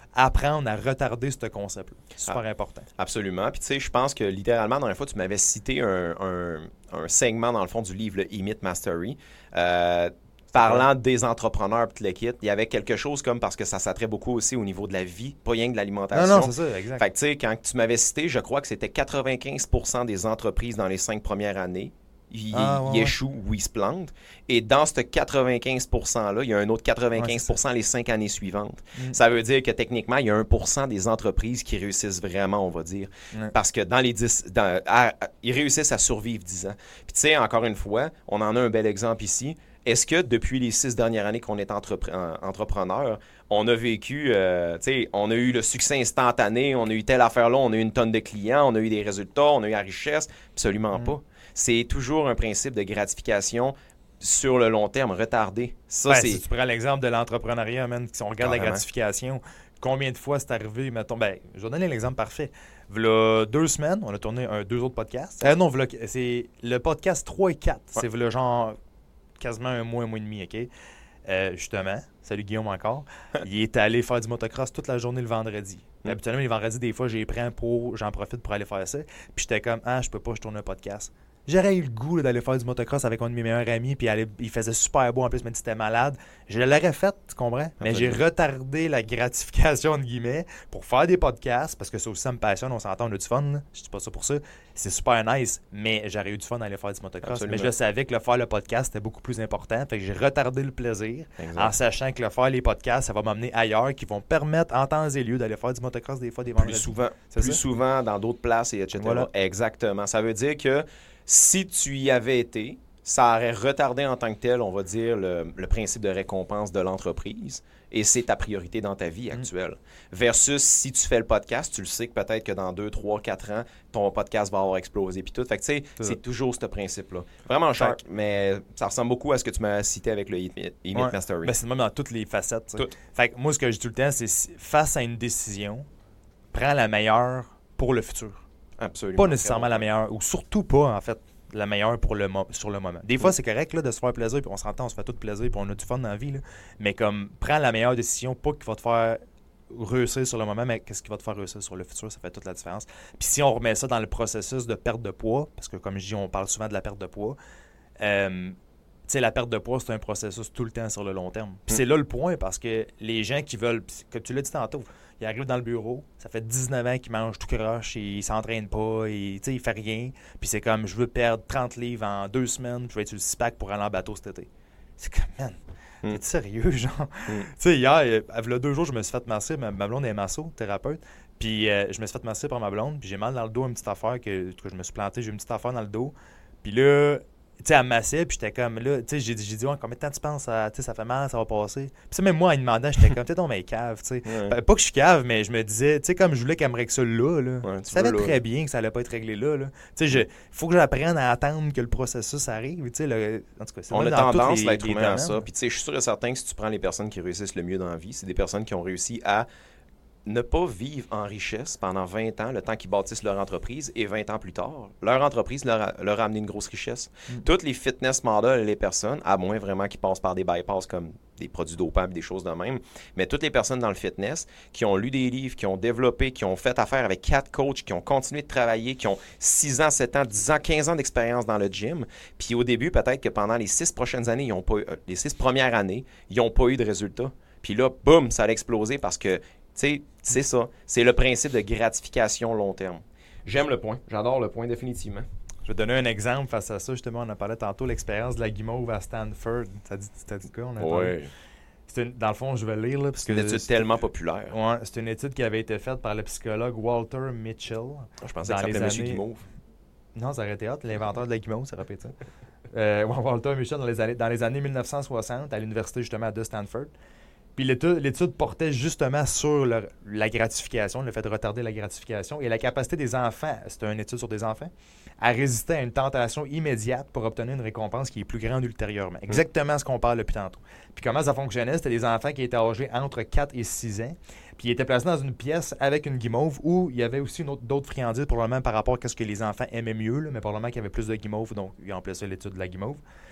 Speaker 3: apprendre à retarder ce concept-là. C'est super
Speaker 2: ah,
Speaker 3: important.
Speaker 2: Absolument. Puis tu sais, je pense que littéralement, dans la fois, tu m'avais cité un, un, un segment dans le fond du livre, le E-Myth Mastery. Euh, Parlant des entrepreneurs et de l'équipe, il y avait quelque chose comme, parce que ça s'attrait beaucoup aussi au niveau de la vie, pas rien que de l'alimentation.
Speaker 3: Non, non, c'est ça, exact.
Speaker 2: Fait que tu sais, quand tu m'avais cité, je crois que c'était quatre-vingt-quinze pour cent des entreprises dans les cinq premières années, ils,
Speaker 3: ah, ouais,
Speaker 2: ils échouent ou ils se plantent. Et dans ce quatre-vingt-quinze pour cent-là, il y a un autre quatre-vingt-quinze pour cent ouais, les cinq années suivantes. Mm. Ça veut dire que techniquement, il y a un pour cent des entreprises qui réussissent vraiment, on va dire. Mm. Parce que dans les dix, dans, à, à, ils réussissent à survivre dix ans. Puis tu sais, encore une fois, on en a un bel exemple ici. Est-ce que depuis les six dernières années qu'on est entrepre- entrepreneur, on a vécu, euh, tu sais, on a eu le succès instantané, on a eu telle affaire-là, on a eu une tonne de clients, on a eu des résultats, on a eu la richesse? Absolument mm. pas. C'est toujours un principe de gratification sur le long terme, retardé. Ça,
Speaker 3: ben,
Speaker 2: c'est...
Speaker 3: Si tu prends l'exemple de l'entrepreneuriat, man, si on regarde Carrément. La gratification, combien de fois c'est arrivé, mettons, ben, je vais donner l'exemple parfait. V'là deux semaines, on a tourné un, deux autres podcasts. Euh, non, v'là, c'est le podcast trois et quatre. Ouais. C'est v'là genre quasiment un mois, un mois et demi, OK? Euh, justement, salut Guillaume encore, il est allé faire du motocross toute la journée le vendredi. Mm. Habituellement, les vendredis, des fois, j'ai pris pour, j'en profite pour aller faire ça. Puis j'étais comme, ah, je peux pas, je tourne un podcast. J'aurais eu le goût là, d'aller faire du motocross avec un de mes meilleurs amis, puis aller, il faisait super beau, en plus, il m'a dit que c'était malade. Je l'aurais fait, tu comprends? Mais j'ai retardé la gratification, entre guillemets, pour faire des podcasts, parce que ça aussi, ça me passionne, on s'entend, on a du fun, là. Je dis pas ça pour ça. C'est super nice, mais j'aurais eu du fun d'aller faire du motocross. Absolument. Mais je savais que le faire le podcast, c'était beaucoup plus important, fait que j'ai retardé le plaisir, exact. En sachant que le faire les podcasts, ça va m'amener ailleurs, qui vont permettre, en temps et lieu, d'aller faire du motocross des fois, des vendredis.
Speaker 2: Plus souvent, plus ça? souvent dans d'autres places, et et cetera. Voilà. Exactement. Ça veut dire que si tu y avais été, ça aurait retardé en tant que tel, on va dire, le, le principe de récompense de l'entreprise. Et c'est ta priorité dans ta vie actuelle. Mm. Versus si tu fais le podcast, tu le sais que peut-être que dans deux, trois, quatre ans, ton podcast va avoir explosé puis tout. Fait que tu sais, c'est ça. Toujours ce principe-là. Vraiment sharp, mais ça ressemble beaucoup à ce que tu m'as cité avec le E-Myth ouais. Mastery.
Speaker 3: Ben, c'est même dans toutes les facettes. Tout. Fait que moi, ce que je dis tout le temps, c'est face à une décision, prends la meilleure pour le futur.
Speaker 2: Absolument.
Speaker 3: Pas nécessairement la meilleure, ou surtout pas, en fait, la meilleure pour le mo- sur le moment. Des fois, c'est correct là, de se faire plaisir, puis on s'entend, on se fait tout plaisir, puis on a du fun dans la vie. Là. Mais comme, prends la meilleure décision, pas qui va te faire réussir sur le moment, mais qu'est-ce qui va te faire réussir sur le futur, ça fait toute la différence. Puis si on remet ça dans le processus de perte de poids, parce que comme je dis, on parle souvent de la perte de poids, euh, tu sais, la perte de poids, c'est un processus tout le temps sur le long terme. Puis mm. c'est là le point, parce que les gens qui veulent, comme tu l'as dit tantôt, il arrive dans le bureau, ça fait dix-neuf ans qu'il mange tout croche, et il s'entraîne pas, et il fait rien. Puis c'est comme, je veux perdre trente livres en deux semaines, puis je vais être sur le six-pack pour aller en bateau cet été. C'est comme, man, mm. t'es sérieux, genre? Mm. Tu sais, hier, il y a deux jours, je me suis fait masser, ma, ma blonde est masso, thérapeute, puis euh, je me suis fait masser par ma blonde, puis j'ai mal dans le dos, une petite affaire, que, que je me suis planté, j'ai une petite affaire dans le dos. Puis là, tu sais, elle me massait, puis j'étais comme, là, tu sais, j'ai, j'ai dit, ouais, combien de temps tu penses, tu sais, ça fait mal, ça va passer. Puis ça, même moi, en demandant, j'étais comme, t'es donc, mais cave, tu sais. Ouais. Pas que je suis cave, mais je me disais, tu sais, comme je voulais qu'elle me règle ça là, là. Ouais, je savais très là. bien que ça allait pas être réglé là, là. Tu sais, il faut que j'apprenne à attendre que le processus arrive, tu sais. Le... En tout cas, c'est
Speaker 2: on a
Speaker 3: dans
Speaker 2: tendance,
Speaker 3: les,
Speaker 2: l'être
Speaker 3: les
Speaker 2: humain, à ça. Puis, tu sais, je suis sûr et certain que si tu prends les personnes qui réussissent le mieux dans la vie, c'est des personnes qui ont réussi à ne pas vivre en richesse pendant vingt ans, le temps qu'ils bâtissent leur entreprise, et vingt ans plus tard, leur entreprise leur a, leur a amené une grosse richesse. Mm. Toutes les fitness models et les personnes, à moins vraiment qu'ils passent par des bypass comme des produits dopants et des choses de même, mais toutes les personnes dans le fitness qui ont lu des livres, qui ont développé, qui ont fait affaire avec quatre coachs, qui ont continué de travailler, qui ont six ans, sept ans, dix ans, quinze ans d'expérience dans le gym, puis au début, peut-être que pendant les six prochaines années, ils ont pas eu, les six premières années, ils n'ont pas eu de résultats. Puis là, boum, ça a explosé parce que c'est, c'est ça. C'est le principe de gratification long terme. J'aime le point. J'adore le point, définitivement.
Speaker 3: Je vais donner un exemple face à ça. Justement, on a parlé tantôt de l'expérience de la guimauve à Stanford. T'as dit, t'as dit quoi?
Speaker 2: Oui.
Speaker 3: Dans le fond, je vais lire. Là, parce
Speaker 2: c'est une étude
Speaker 3: c'est,
Speaker 2: tellement populaire.
Speaker 3: Ouais, c'est une étude qui avait été faite par le psychologue Walter Mitchell.
Speaker 2: Ah, je pensais que ça s'appelait années... M. Guimauve.
Speaker 3: Non, ça aurait été hâte. L'inventeur de la guimauve, ça répète ça. euh, Walter Mitchell, dans les années, dans les années mille neuf cent soixante, à l'université justement de Stanford. Puis l'étude, l'étude portait justement sur le, la gratification, le fait de retarder la gratification et la capacité des enfants, c'était une étude sur des enfants, à résister à une tentation immédiate pour obtenir une récompense qui est plus grande ultérieurement. Exactement ce qu'on parle depuis tantôt. Puis comment ça fonctionnait, c'était des enfants qui étaient âgés entre quatre et six ans, puis ils étaient placés dans une pièce avec une guimauve où il y avait aussi une autre, d'autres friandises, probablement par rapport à ce que les enfants aimaient mieux, là, mais probablement qu'il y avait plus de guimauve, donc ils ont placé l'étude de la guimauve.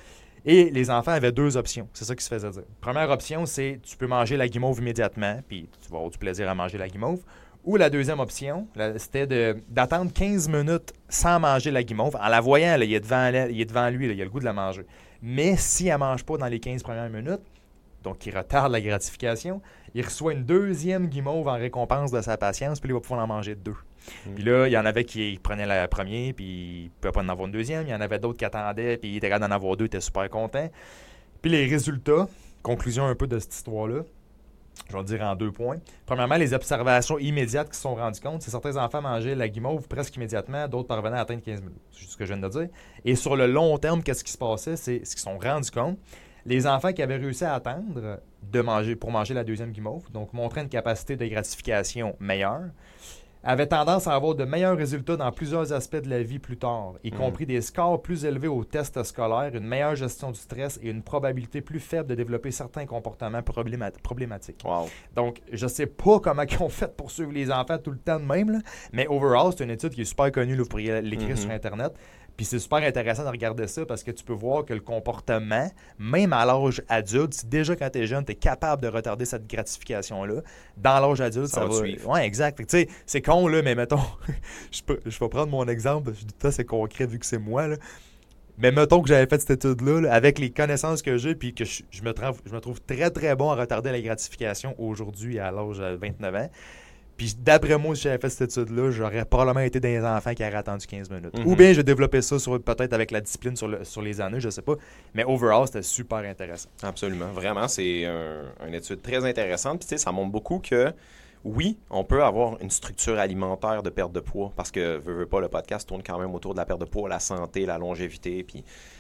Speaker 3: Et les enfants avaient deux options. C'est ça qui se faisait dire. Première option, c'est tu peux manger la guimauve immédiatement, puis tu vas avoir du plaisir à manger la guimauve. Ou la deuxième option, là, c'était de, d'attendre quinze minutes sans manger la guimauve. En la voyant, là, il, est devant, il est devant lui, là, il a le goût de la manger. Mais si elle ne mange pas dans les quinze premières minutes, donc il retarde la gratification, il reçoit une deuxième guimauve en récompense de sa patience, puis il va pouvoir en manger deux. Mm. Puis là, il y en avait qui prenaient la première, puis il ne pouvait pas en avoir une deuxième. Il y en avait d'autres qui attendaient, puis il était capable d'en avoir deux, il était super content. Puis les résultats, conclusion un peu de cette histoire-là, je vais le dire en deux points. Premièrement, les observations immédiates qui se sont rendues compte, c'est certains enfants mangeaient la guimauve presque immédiatement, d'autres parvenaient à atteindre quinze minutes. C'est juste ce que je viens de dire. Et sur le long terme, qu'est-ce qui se passait? C'est ce qu'ils se sont rendus compte. Les enfants qui avaient réussi à attendre de manger, pour manger la deuxième guimauve, donc montraient une capacité de gratification meilleure, avaient tendance à avoir de meilleurs résultats dans plusieurs aspects de la vie plus tard, y mmh. compris des scores plus élevés aux tests scolaires, une meilleure gestion du stress et une probabilité plus faible de développer certains comportements problémat- problématiques.
Speaker 2: Wow.
Speaker 3: Donc, je ne sais pas comment ils ont fait pour suivre les enfants tout le temps de même, là, mais overall, c'est une étude qui est super connue, là, vous pourriez l'écrire mmh. sur Internet. Puis c'est super intéressant de regarder ça parce que tu peux voir que le comportement, même à l'âge adulte, si déjà quand tu es jeune, tu es capable de retarder cette gratification-là, dans l'âge adulte, ça, ça va... va... suivre. Oui, exact. Tu sais, c'est con, là, mais mettons, je, peux, je vais prendre mon exemple, je dis ça, c'est concret vu que c'est moi, là. Mais mettons que j'avais fait cette étude-là, là, avec les connaissances que j'ai, puis que je, je, me trouve, je me trouve très, très bon à retarder la gratification aujourd'hui à l'âge de vingt-neuf ans. Puis d'après moi, si j'avais fait cette étude-là, j'aurais probablement été des enfants qui auraient attendu quinze minutes. Mm-hmm. Ou bien j'ai développé ça sur, peut-être avec la discipline sur, le, sur les années, je sais pas. Mais overall, c'était super intéressant.
Speaker 2: Absolument. Vraiment, c'est un, une étude très intéressante. Puis tu sais, ça montre beaucoup que, oui, on peut avoir une structure alimentaire de perte de poids. Parce que, veux, veux pas, le podcast tourne quand même autour de la perte de poids, la santé, la longévité. Puis...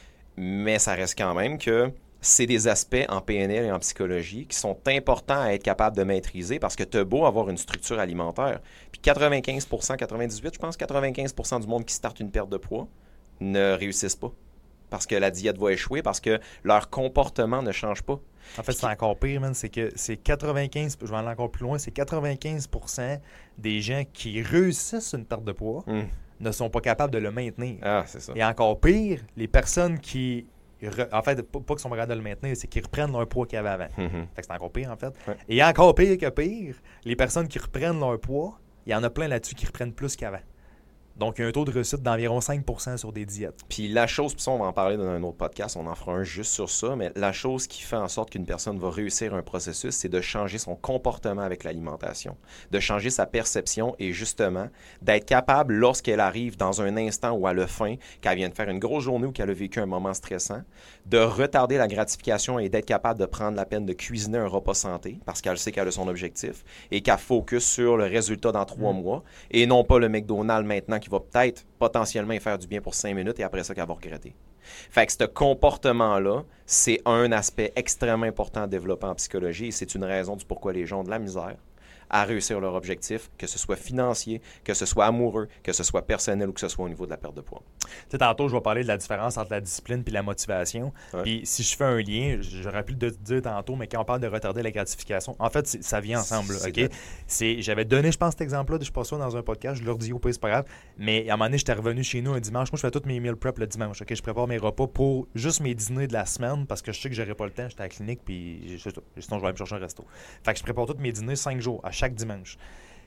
Speaker 2: Mais ça reste quand même que... c'est des aspects en P N L et en psychologie qui sont importants à être capable de maîtriser parce que tu as beau avoir une structure alimentaire. Puis quatre-vingt-quinze pour cent, quatre-vingt-dix-huit pour cent, je pense, quatre-vingt-quinze pour cent du monde qui starte une perte de poids ne réussissent pas parce que la diète va échouer, parce que leur comportement ne change pas.
Speaker 3: En fait, c'est encore pire, man. C'est que c'est quatre-vingt-quinze, je vais aller encore plus loin, c'est quatre-vingt-quinze pour cent des gens qui réussissent une perte de poids mm. ne sont pas capables de le maintenir.
Speaker 2: Ah, c'est ça.
Speaker 3: Et encore pire, les personnes qui... En fait, pas qu'ils sont capables de le maintenir, c'est qu'ils reprennent leur poids qu'ils avaient avant. Mm-hmm. Fait que c'est encore pire, en fait. Ouais. Et encore pire que pire, les personnes qui reprennent leur poids, il y en a plein là-dessus qui reprennent plus qu'avant. Donc, il y a un taux de réussite d'environ cinq pour cent sur des diètes.
Speaker 2: Puis la chose, puis ça, on va en parler dans un autre podcast, on en fera un juste sur ça, mais la chose qui fait en sorte qu'une personne va réussir un processus, c'est de changer son comportement avec l'alimentation, de changer sa perception et justement d'être capable, lorsqu'elle arrive dans un instant où elle a faim, qu'elle vient de faire une grosse journée ou qu'elle a vécu un moment stressant, de retarder la gratification et d'être capable de prendre la peine de cuisiner un repas santé, parce qu'elle sait qu'elle a son objectif, et qu'elle focus sur le résultat dans trois mmh. mois, et non pas le McDonald's maintenant qui va peut-être potentiellement y faire du bien pour cinq minutes et après ça qu'elle va regretter. Fait que ce comportement-là, c'est un aspect extrêmement important à développer en psychologie et c'est une raison du pourquoi les gens ont de la misère à réussir leur objectif, que ce soit financier, que ce soit amoureux, que ce soit personnel ou que ce soit au niveau de la perte de poids.
Speaker 3: Tu sais, tantôt, je vais parler de la différence entre la discipline et la motivation. Ouais. Puis si je fais un lien, j'aurais pu le dire tantôt, mais quand on parle de retarder la gratification, en fait, ça vient ensemble. Là, OK? C'est, j'avais donné, je pense, cet exemple-là, je ne sais pas ça dans un podcast, je leur dis au pays, c'est pas grave, mais à un moment donné, j'étais revenu chez nous un dimanche. Moi, je fais toutes mes meal prep le dimanche. OK? Je prépare mes repas pour juste mes dîners de la semaine parce que je sais que j'aurais pas le temps, j'étais à la clinique, puis sinon, je vais aller me chercher un resto. Fait que je prépare tous mes dîners cinq jours, à chaque dimanche.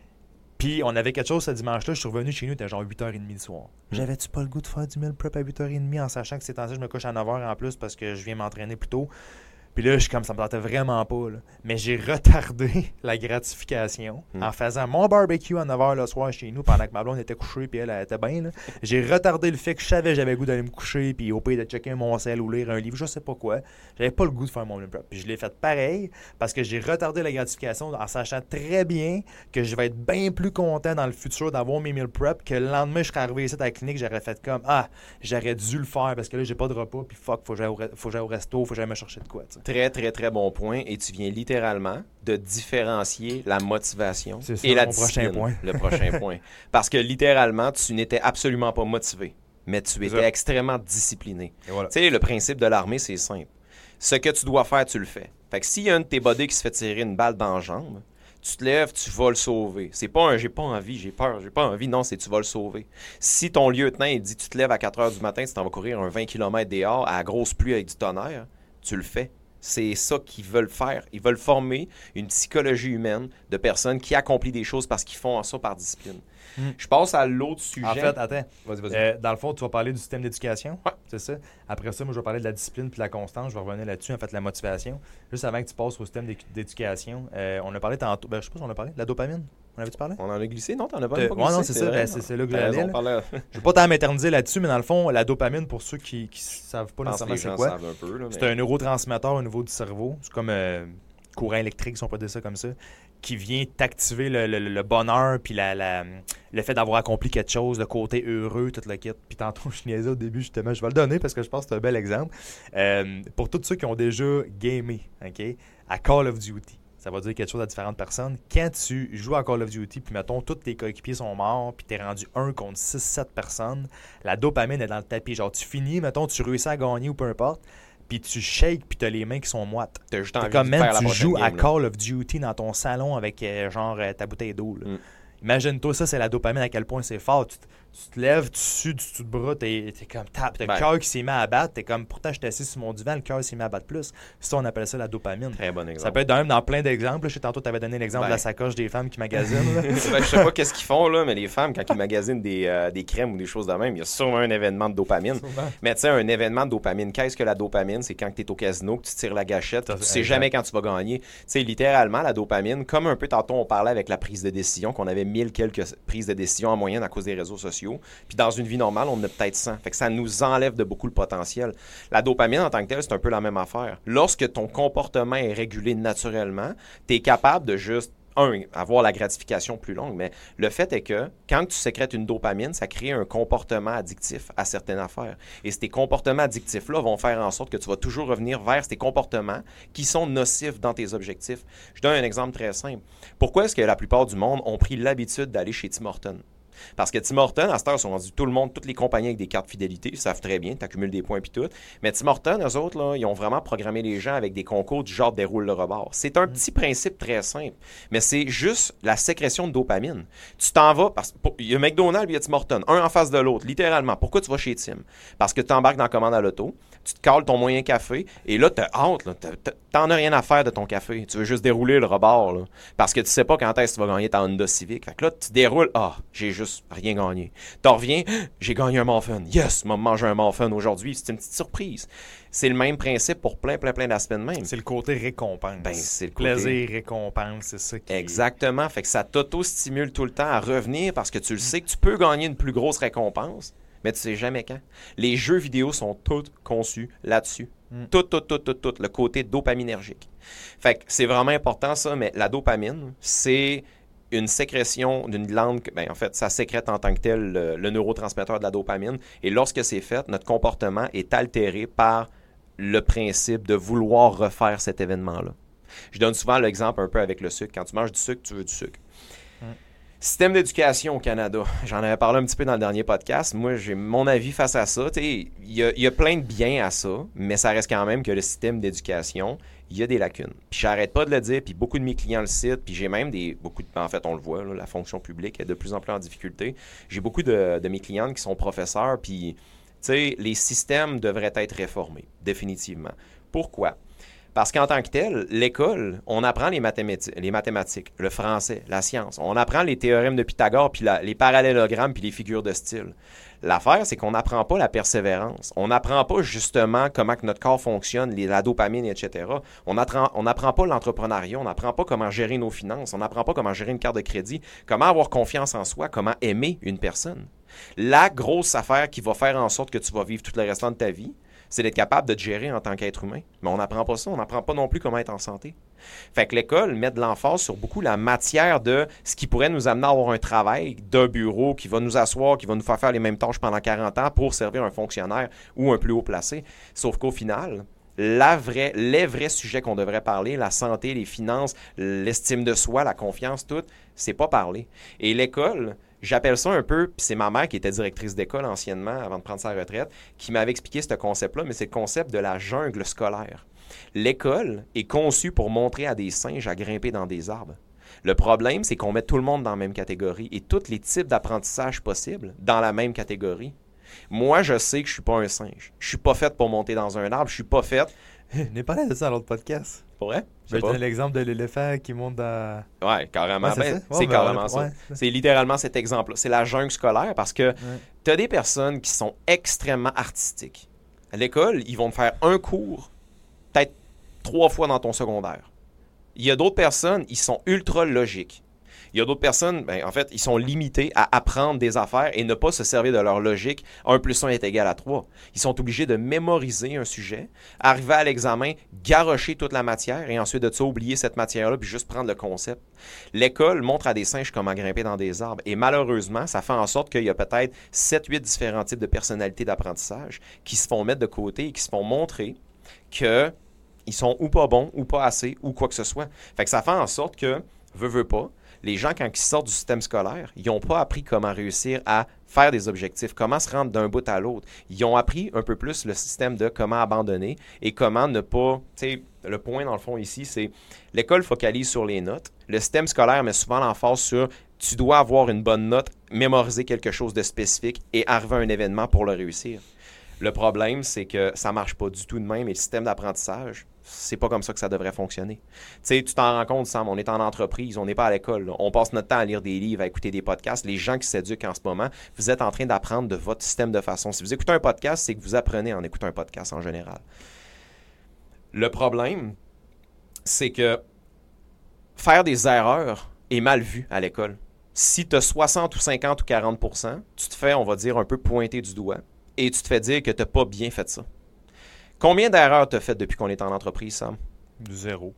Speaker 3: Puis, on avait quelque chose ce dimanche-là. Je suis revenu chez nous, il était genre huit heures trente le soir. J'avais-tu pas le goût de faire du meal prep à huit heures trente en sachant que c'est temps-ci, je me couche à neuf heures en plus parce que je viens m'entraîner plus tôt. Puis là, je suis comme ça me tentait vraiment pas. Là. Mais j'ai retardé la gratification mm. en faisant mon barbecue à neuf heures le soir chez nous pendant que ma blonde était couchée puis elle, elle était bien. Là. J'ai retardé le fait que je savais que j'avais le goût d'aller me coucher puis au pire de checker mon sel ou lire un livre, je sais pas quoi. J'avais pas le goût de faire mon meal prep. Puis je l'ai fait pareil parce que j'ai retardé la gratification en sachant très bien que je vais être bien plus content dans le futur d'avoir mes meal prep que le lendemain, je serais arrivé ici à la clinique, j'aurais fait comme ah, j'aurais dû le faire parce que là, j'ai pas de repas puis fuck, faut que j'aille au, re- faut que j'aille au resto, faut que j'aille me chercher de quoi. T'sais.
Speaker 2: Très, très, très bon point. Et tu viens littéralement de différencier la motivation
Speaker 3: c'est ça,
Speaker 2: et la
Speaker 3: mon
Speaker 2: discipline.
Speaker 3: Prochain point.
Speaker 2: Le prochain point. Parce que littéralement, tu n'étais absolument pas motivé, mais tu étais extrêmement discipliné.
Speaker 3: Voilà.
Speaker 2: Tu sais, le principe de l'armée, c'est simple. Ce que tu dois faire, tu le fais. Fait que s'il y a un de tes buddies qui se fait tirer une balle dans la jambe, Tu te lèves, tu vas le sauver. C'est pas un « j'ai pas envie, j'ai peur, j'ai pas envie ». Non, c'est « tu vas le sauver ». Si ton lieutenant il dit « tu te lèves à quatre heures du matin, tu t'en vas courir un vingt kilomètres dehors à la grosse pluie avec du tonnerre », tu le fais. C'est ça qu'ils veulent faire. Ils veulent former une psychologie humaine de personnes qui accomplissent des choses parce qu'ils font ça par discipline. Mm. Je passe à l'autre sujet.
Speaker 3: En fait, attends. Vas-y, vas-y. Euh, dans le fond, tu vas parler du système d'éducation.
Speaker 2: Ouais.
Speaker 3: C'est ça. Après ça, moi, je vais parler de la discipline puis de la constance. Je vais revenir là-dessus, en fait, la motivation. Juste avant que tu passes au système d'éducation, euh, on a parlé tantôt. Ben, je sais pas si on a parlé de la dopamine. On avait-tu parlé?
Speaker 2: On en a glissé? Non, t'en as pas,
Speaker 3: euh,
Speaker 2: pas glissé.
Speaker 3: Ouais, non, c'est ça. Ben, c'est, c'est là que j'allais.
Speaker 2: Parlait...
Speaker 3: Je vais pas t'en m'éterniser là-dessus, mais dans le fond, la dopamine, pour ceux qui ne savent pas nécessairement c'est quoi,
Speaker 2: un peu, là, mais...
Speaker 3: c'est un neurotransmetteur au niveau du cerveau. C'est comme euh, courant électrique, si on peut dire ça comme ça, qui vient t'activer le, le, le bonheur puis la, la, le fait d'avoir accompli quelque chose, le côté heureux, tout le kit. Puis tantôt, je niaisais au début, justement. Je vais le donner parce que je pense que c'est un bel exemple. Euh, pour tous ceux qui ont déjà gamé, OK, à Call of Duty. Ça va dire quelque chose à différentes personnes. Quand tu joues à Call of Duty, puis mettons, tous tes coéquipiers sont morts, puis t'es rendu un contre six sept personnes, la dopamine est dans le tapis. Genre, tu finis, mettons, tu réussis à gagner ou peu importe, puis tu shakes, puis t'as les mains qui sont moites.
Speaker 2: T'as juste envie
Speaker 3: c'est comme
Speaker 2: de
Speaker 3: même
Speaker 2: faire
Speaker 3: tu
Speaker 2: la
Speaker 3: joues
Speaker 2: game,
Speaker 3: à
Speaker 2: là.
Speaker 3: Call of Duty dans ton salon avec, euh, genre, euh, ta bouteille d'eau. Là. Mm. Imagine-toi, ça, c'est la dopamine, à quel point c'est fort. Tu, tu te lèves, tu sues du tout de bras, t'es, t'es comme tap, t'as ben, le cœur qui s'est mis à battre, t'es comme, pourtant, j'étais assis sur mon divan, le cœur s'est mis à battre plus. Ça, on appelle ça la dopamine.
Speaker 2: Très bon exemple.
Speaker 3: Ça peut être même dans plein d'exemples. Je sais, tantôt, tu avais donné l'exemple ben. de la sacoche des femmes qui magasinent. Là.
Speaker 2: Ben, je sais pas qu'est-ce qu'ils font, là, mais les femmes, quand ils magasinent des, euh, des crèmes ou des choses de même, il y a sûrement un événement de dopamine. Sûrement. Mais tu sais, un événement de dopamine, qu'est-ce que la dopamine? C'est quand tu es au casino, que tu tires la gâchette, tu sais jamais quand tu vas gagner. Tu sais, littéralement, la dopamine, comme un peu tantôt, on parlait avec la prise de décision, qu'on avait mille quelques prises de décision en moyenne à cause des réseaux sociaux. Puis dans une vie normale, on en a peut-être cent. Fait que ça nous enlève de beaucoup le potentiel. La dopamine, en tant que telle, c'est un peu la même affaire. Lorsque ton comportement est régulé naturellement, tu es capable de juste, un, avoir la gratification plus longue, mais le fait est que quand tu sécrètes une dopamine, ça crée un comportement addictif à certaines affaires. Et ces comportements addictifs-là vont faire en sorte que tu vas toujours revenir vers ces comportements qui sont nocifs dans tes objectifs. Je donne un exemple très simple. Pourquoi est-ce que la plupart du monde ont pris l'habitude d'aller chez Tim Hortons? Parce que Tim Hortons, à cette heure, sont rendus tout le monde, toutes les compagnies avec des cartes fidélité, ils savent très bien, tu accumules des points puis tout. Mais Tim Hortons, eux autres, là, ils ont vraiment programmé les gens avec des concours du genre déroule le rebord. C'est un petit principe très simple, mais c'est juste la sécrétion de dopamine. Tu t'en vas, parce qu'il y a McDonald's et il y a Tim Hortons, un en face de l'autre, littéralement. Pourquoi tu vas chez Tim? Parce que tu embarques dans la commande à l'auto, tu te cales ton moyen café, et là, tu as hâte, là, t'en as rien à faire de ton café. Tu veux juste dérouler le rebord, là, parce que tu sais pas quand est-ce que tu vas gagner ta Honda Civic. Fait que là, tu déroules, ah, j'ai juste rien gagné. T'en reviens, j'ai gagné un muffin. Yes, m'a mangé un muffin aujourd'hui. C'est une petite surprise. C'est le même principe pour plein, plein, plein d'aspects de même.
Speaker 3: C'est le côté récompense.
Speaker 2: Ben, c'est le côté...
Speaker 3: Plaisir, récompense, c'est ça qui...
Speaker 2: Exactement. Fait que ça t'auto-stimule tout le temps à revenir parce que tu le sais que tu peux gagner une plus grosse récompense, mais tu sais jamais quand. Les jeux vidéo sont tous conçus là-dessus. Mm. Tout, tout, tout, tout, tout. Le côté dopaminergique. Fait que c'est vraiment important ça, mais la dopamine, c'est... une sécrétion d'une glande, ben en fait, ça sécrète en tant que tel le, le neurotransmetteur de la dopamine. Et lorsque c'est fait, notre comportement est altéré par le principe de vouloir refaire cet événement-là. Je donne souvent l'exemple un peu avec le sucre. Quand tu manges du sucre, tu veux du sucre. Mm. Système d'éducation au Canada. J'en avais parlé un petit peu dans le dernier podcast. Moi, j'ai mon avis face à ça. Il y a, y a plein de biens à ça, mais ça reste quand même que le système d'éducation, il y a des lacunes. Puis j'arrête pas de le dire, puis beaucoup de mes clients le citent, puis j'ai même des... beaucoup de, en fait, on le voit, là, la fonction publique est de plus en plus en difficulté. J'ai beaucoup de, de mes clientes qui sont professeurs, puis, tu sais, les systèmes devraient être réformés, définitivement. Pourquoi? Parce qu'en tant que tel, l'école, on apprend les mathématiques, les mathématiques, le français, la science. On apprend les théorèmes de Pythagore, puis la, les parallélogrammes, puis les figures de style. L'affaire, c'est qu'on n'apprend pas la persévérance. On n'apprend pas justement comment que notre corps fonctionne, les, la dopamine, et cetera. On n'apprend on n'apprend pas l'entrepreneuriat, on n'apprend pas comment gérer nos finances, on n'apprend pas comment gérer une carte de crédit, comment avoir confiance en soi, comment aimer une personne. La grosse affaire qui va faire en sorte que tu vas vivre tout le restant de ta vie, c'est d'être capable de te gérer en tant qu'être humain. Mais on n'apprend pas ça, on n'apprend pas non plus comment être en santé. Fait que l'école met de l'emphase sur beaucoup la matière de ce qui pourrait nous amener à avoir un travail d'un bureau qui va nous asseoir, qui va nous faire faire les mêmes tâches pendant quarante ans pour servir un fonctionnaire ou un plus haut placé. Sauf qu'au final, la vraie, les vrais sujets qu'on devrait parler, la santé, les finances, l'estime de soi, la confiance, tout, c'est pas parler. Et l'école... J'appelle ça un peu, puis c'est ma mère qui était directrice d'école anciennement, avant de prendre sa retraite, qui m'avait expliqué ce concept-là, mais c'est le concept de la jungle scolaire. L'école est conçue pour montrer à des singes à grimper dans des arbres. Le problème, c'est qu'on met tout le monde dans la même catégorie et tous les types d'apprentissage possibles dans la même catégorie. Moi, je sais que je suis pas un singe. Je suis pas fait pour monter dans un arbre. Je suis pas fait...
Speaker 3: On est parlé de ça dans l'autre podcast.
Speaker 2: Pour vrai?
Speaker 3: Je vais te donner l'exemple de l'éléphant qui monte dans...
Speaker 2: Ouais, carrément.
Speaker 3: Ouais, c'est
Speaker 2: ben,
Speaker 3: ça.
Speaker 2: c'est
Speaker 3: Ouais, ben,
Speaker 2: carrément
Speaker 3: ouais,
Speaker 2: ça.
Speaker 3: ouais.
Speaker 2: C'est littéralement cet exemple-là. C'est la jungle scolaire parce que
Speaker 3: Ouais.
Speaker 2: tu as des personnes qui sont extrêmement artistiques. À l'école, ils vont te faire un cours, peut-être trois fois dans ton secondaire. Il y a d'autres personnes, ils sont ultra logiques. Il y a d'autres personnes, ben, en fait, ils sont limités à apprendre des affaires et ne pas se servir de leur logique. un plus un est égal à trois. Ils sont obligés de mémoriser un sujet, arriver à l'examen, garrocher toute la matière et ensuite de ça, oublier cette matière-là puis juste prendre le concept. L'école montre à des singes comment grimper dans des arbres et malheureusement, ça fait en sorte qu'il y a peut-être sept huit différents types de personnalités d'apprentissage qui se font mettre de côté et qui se font montrer qu'ils sont ou pas bons ou pas assez ou quoi que ce soit. Fait que ça fait en sorte que, veut, veut pas, les gens, quand ils sortent du système scolaire, ils n'ont pas appris comment réussir à faire des objectifs, comment se rendre d'un bout à l'autre. Ils ont appris un peu plus le système de comment abandonner et comment ne pas... Tu sais, le point, dans le fond, ici, c'est l'école focalise sur les notes. Le système scolaire met souvent l'emphase sur tu dois avoir une bonne note, mémoriser quelque chose de spécifique et arriver à un événement pour le réussir. Le problème, c'est que ça ne marche pas du tout de même et le système d'apprentissage, c'est pas comme ça que ça devrait fonctionner. Tu sais, tu t'en rends compte, Sam, on est en entreprise, on n'est pas à l'école. Là. On passe notre temps à lire des livres, à écouter des podcasts. Les gens qui s'éduquent en ce moment, vous êtes en train d'apprendre de votre système de façon. Si vous écoutez un podcast, c'est que vous apprenez en écoutant un podcast en général. Le problème, c'est que faire des erreurs est mal vu à l'école. Si tu as soixante ou cinquante ou quarante pour cent, tu te fais, on va dire, un peu pointer du doigt et tu te fais dire que tu n'as pas bien fait ça. Combien d'erreurs tu as faites depuis qu'on est en entreprise, Sam?
Speaker 3: Zéro.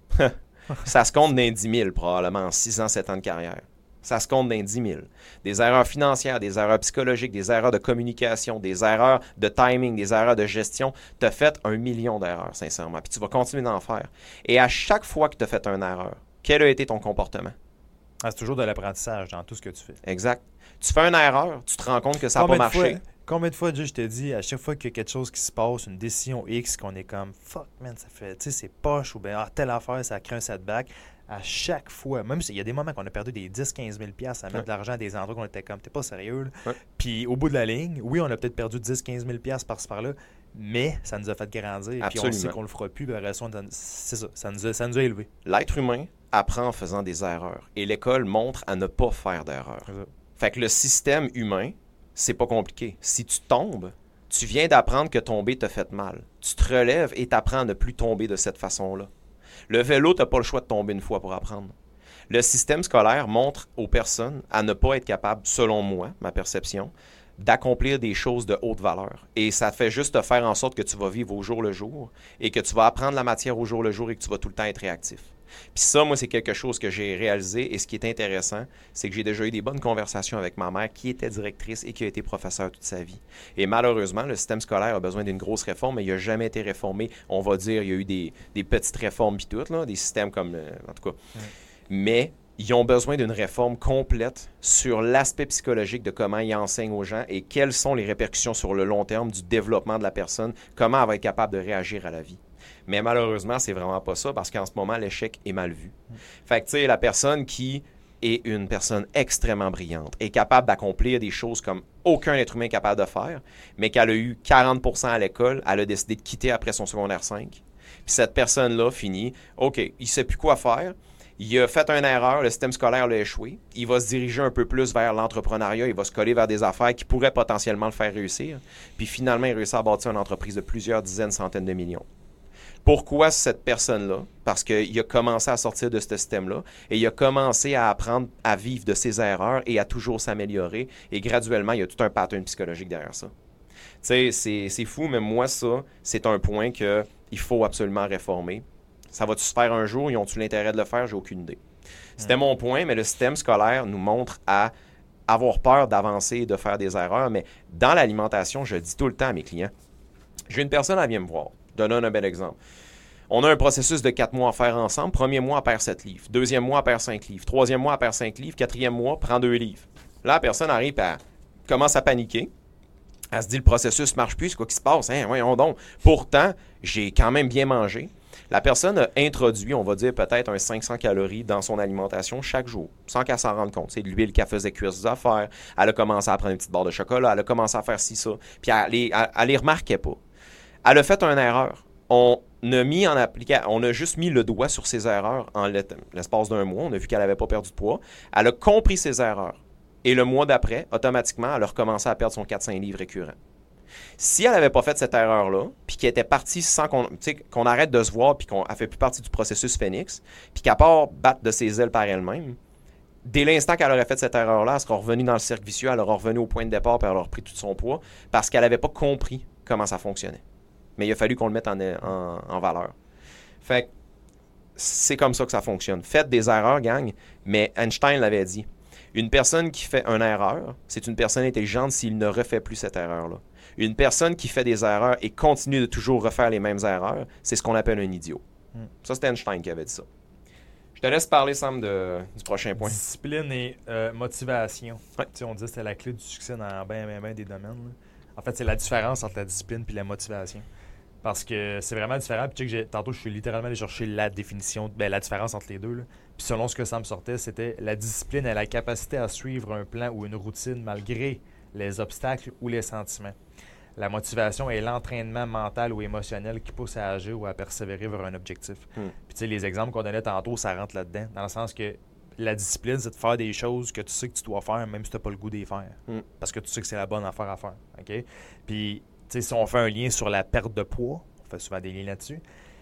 Speaker 2: Ça se compte dans dix mille probablement en six ans, sept ans de carrière. Ça se compte dans dix mille. Des erreurs financières, des erreurs psychologiques, des erreurs de communication, des erreurs de timing, des erreurs de gestion. Tu as fait un million d'erreurs, sincèrement. Puis tu vas continuer d'en faire. Et à chaque fois que tu as fait une erreur, quel a été ton comportement?
Speaker 3: Ah, c'est toujours de l'apprentissage dans tout ce que tu fais.
Speaker 2: Exact. Tu fais une erreur, tu te rends compte que ça n'a pas
Speaker 3: Combien de
Speaker 2: marché.
Speaker 3: fois- Combien de fois, Dieu, je te dis, à chaque fois qu'il y a quelque chose qui se passe, une décision X, qu'on est comme « fuck, man, ça fait, tu sais, c'est poche » ou bien ah, « telle affaire, ça crée un setback », à chaque fois, même s'il y a des moments qu'on a perdu des dix à quinze mille dollars à mettre
Speaker 2: Ouais.
Speaker 3: de l'argent à des endroits qu'on était comme « t'es pas sérieux », là.
Speaker 2: Ouais.
Speaker 3: Puis au bout de la ligne, oui, on a peut-être perdu dix à quinze mille dollars par-ci par-là, mais ça nous a fait grandir, puis on
Speaker 2: Absolument.
Speaker 3: sait qu'on le fera plus, puis la raison, c'est ça, ça nous a, ça nous a élevés.
Speaker 2: L'être humain apprend en faisant des erreurs. Et l'école montre à ne pas faire d'erreurs.
Speaker 3: C'est ça.
Speaker 2: Fait que le système humain, c'est pas compliqué. Si tu tombes, tu viens d'apprendre que tomber te fait mal. Tu te relèves et t'apprends à ne plus tomber de cette façon-là. Le vélo, t'as pas le choix de tomber une fois pour apprendre. Le système scolaire montre aux personnes à ne pas être capables, selon moi, ma perception, d'accomplir des choses de haute valeur. Et ça fait juste te faire en sorte que tu vas vivre au jour le jour et que tu vas apprendre la matière au jour le jour et que tu vas tout le temps être réactif. Puis ça, moi, c'est quelque chose que j'ai réalisé et ce qui est intéressant, c'est que j'ai déjà eu des bonnes conversations avec ma mère qui était directrice et qui a été professeure toute sa vie. Et malheureusement, le système scolaire a besoin d'une grosse réforme, mais il n'a jamais été réformé. On va dire, il y a eu des, des petites réformes puis tout, là, des systèmes comme, euh, en tout cas. Ouais. Mais ils ont besoin d'une réforme complète sur l'aspect psychologique de comment ils enseignent aux gens et quelles sont les répercussions sur le long terme du développement de la personne, comment elle va être capable de réagir à la vie. Mais malheureusement, c'est vraiment pas ça parce qu'en ce moment, l'échec est mal vu. Mmh. Fait que, tu sais, la personne qui est une personne extrêmement brillante, est capable d'accomplir des choses comme aucun être humain est capable de faire, mais qu'elle a eu quarante pour cent à l'école, elle a décidé de quitter après son secondaire cinq. Puis cette personne-là finit, OK, il ne sait plus quoi faire, il a fait une erreur, le système scolaire l'a échoué, il va se diriger un peu plus vers l'entrepreneuriat, il va se coller vers des affaires qui pourraient potentiellement le faire réussir, puis finalement, il réussit à bâtir une entreprise de plusieurs dizaines, centaines de millions. Pourquoi cette personne-là? Parce qu'il a commencé à sortir de ce système-là et il a commencé à apprendre à vivre de ses erreurs et à toujours s'améliorer. Et graduellement, il y a tout un pattern psychologique derrière ça. Tu sais, c'est, c'est fou, mais moi, ça, c'est un point qu'il faut absolument réformer. Ça va-tu se faire un jour? Ils ont-tu l'intérêt de le faire? J'ai aucune idée. C'était mmh. mon point, mais le système scolaire nous montre à avoir peur d'avancer et de faire des erreurs. Mais dans l'alimentation, je dis tout le temps à mes clients, j'ai une personne, elle vient me voir. Je donne un bel exemple. On a un processus de quatre mois à faire ensemble. Premier mois, elle perd sept livres. Deuxième mois, elle perd cinq livres. Troisième mois, elle perd cinq livres. Quatrième mois, prend deux livres. Là, la personne arrive et commence à paniquer. Elle se dit, le processus ne marche plus. C'est quoi qui se passe? Hein? Voyons donc. Pourtant, j'ai quand même bien mangé. La personne a introduit, on va dire, peut-être un cinq cents calories dans son alimentation chaque jour, sans qu'elle s'en rende compte. C'est de l'huile qu'elle faisait cuire ses affaires. Elle a commencé à prendre une petite barre de chocolat. Elle a commencé à faire ci, ça. Puis elle les, elle, elle les remarquait pas. Elle a fait une erreur. On a mis en applica- on a juste mis le doigt sur ses erreurs en l'espace d'un mois. On a vu qu'elle n'avait pas perdu de poids. Elle a compris ses erreurs. Et le mois d'après, automatiquement, elle a recommencé à perdre son quatre à cinq livres récurrent. Si elle n'avait pas fait cette erreur-là, puis qu'elle était partie sans qu'on, qu'on arrête de se voir, puis qu'on ne fait plus partie du processus Phoenix, puis qu'à part battre de ses ailes par elle-même, dès l'instant qu'elle aurait fait cette erreur-là, elle serait revenue dans le cercle vicieux, elle aurait revenu au point de départ, puis elle aurait repris tout son poids, parce qu'elle n'avait pas compris comment ça fonctionnait. Mais il a fallu qu'on le mette en, en, en valeur. Fait que c'est comme ça que ça fonctionne. Faites des erreurs, gang, mais Einstein l'avait dit. Une personne qui fait une erreur, c'est une personne intelligente s'il ne refait plus cette erreur-là. Une personne qui fait des erreurs et continue de toujours refaire les mêmes erreurs, c'est ce qu'on appelle un idiot. Mm. Ça, c'est Einstein qui avait dit ça. Je te laisse parler, Sam, de, du prochain point.
Speaker 3: Discipline et euh, motivation.
Speaker 2: Ouais.
Speaker 3: Tu sais, on dit que c'était la clé du succès dans bien, bien, bien des domaines. Là. En fait, c'est la différence entre la discipline et la motivation. Parce que c'est vraiment différent. Puis tu sais que j'ai, tantôt, je suis littéralement allé chercher la définition, ben, la différence entre les deux. Là. Puis selon ce que ça me sortait, c'était la discipline et la capacité à suivre un plan ou une routine malgré les obstacles ou les sentiments. La motivation est l'entraînement mental ou émotionnel qui pousse à agir ou à persévérer vers un objectif. Mm. Puis tu sais, les exemples qu'on donnait tantôt, ça rentre là-dedans. Dans le sens que la discipline, c'est de faire des choses que tu sais que tu dois faire, même si tu n'as pas le goût d'y faire. Mm. Parce que tu sais que c'est la bonne affaire à faire. Okay? Puis, tu sais, si on fait un lien sur la perte de poids, on fait souvent des liens là-dessus,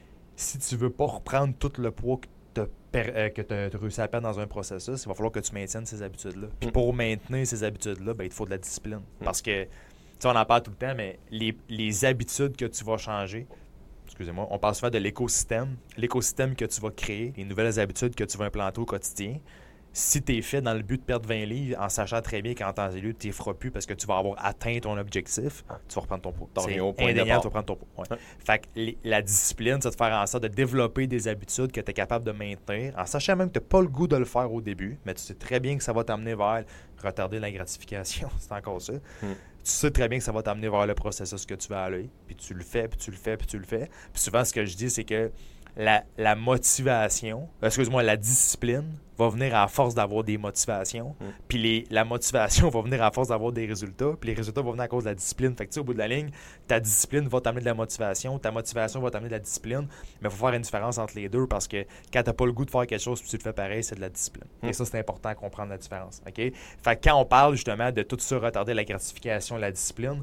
Speaker 3: si tu veux pas reprendre tout le poids que tu euh, as réussi à perdre dans un processus, il va falloir que tu maintiennes ces habitudes-là. Puis mm. pour maintenir ces habitudes-là, ben, il te faut de la discipline. Mm. Parce que tu sais, on en parle tout le temps, mais les, les habitudes que tu vas changer, excusez-moi, on parle souvent de l'écosystème, l'écosystème que tu vas créer, les nouvelles habitudes que tu vas implanter au quotidien. Si tu es fait dans le but de perdre vingt livres, en sachant très bien qu'en temps et lieu, tu ne feras plus parce que tu vas avoir atteint ton objectif, tu vas reprendre ton poids. C'est indéniable, tu vas prendre ton poids. Ouais. Ouais. Fait que les, la discipline, c'est de faire en sorte de développer des habitudes que tu es capable de maintenir, en sachant même que tu n'as pas le goût de le faire au début, mais tu sais très bien que ça va t'amener vers retarder la gratification, c'est encore ça. Mm. Tu sais très bien que ça va t'amener vers le processus que tu vas aller, puis tu le fais, puis tu le fais, puis tu le fais. Puis souvent, ce que je dis, c'est que la, la motivation, excuse-moi, la discipline va venir à force d'avoir des motivations, mm. puis les, la motivation va venir à force d'avoir des résultats, puis les résultats vont venir à cause de la discipline. Fait que tu sais, au bout de la ligne, ta discipline va t'amener de la motivation, ta motivation va t'amener de la discipline, mais il faut faire une différence entre les deux parce que quand tu n'as pas le goût de faire quelque chose puis tu le fais pareil, c'est de la discipline. Mm. Et ça, c'est important à comprendre la différence. Okay? Fait que quand on parle justement de tout ça, retarder la gratification, la discipline,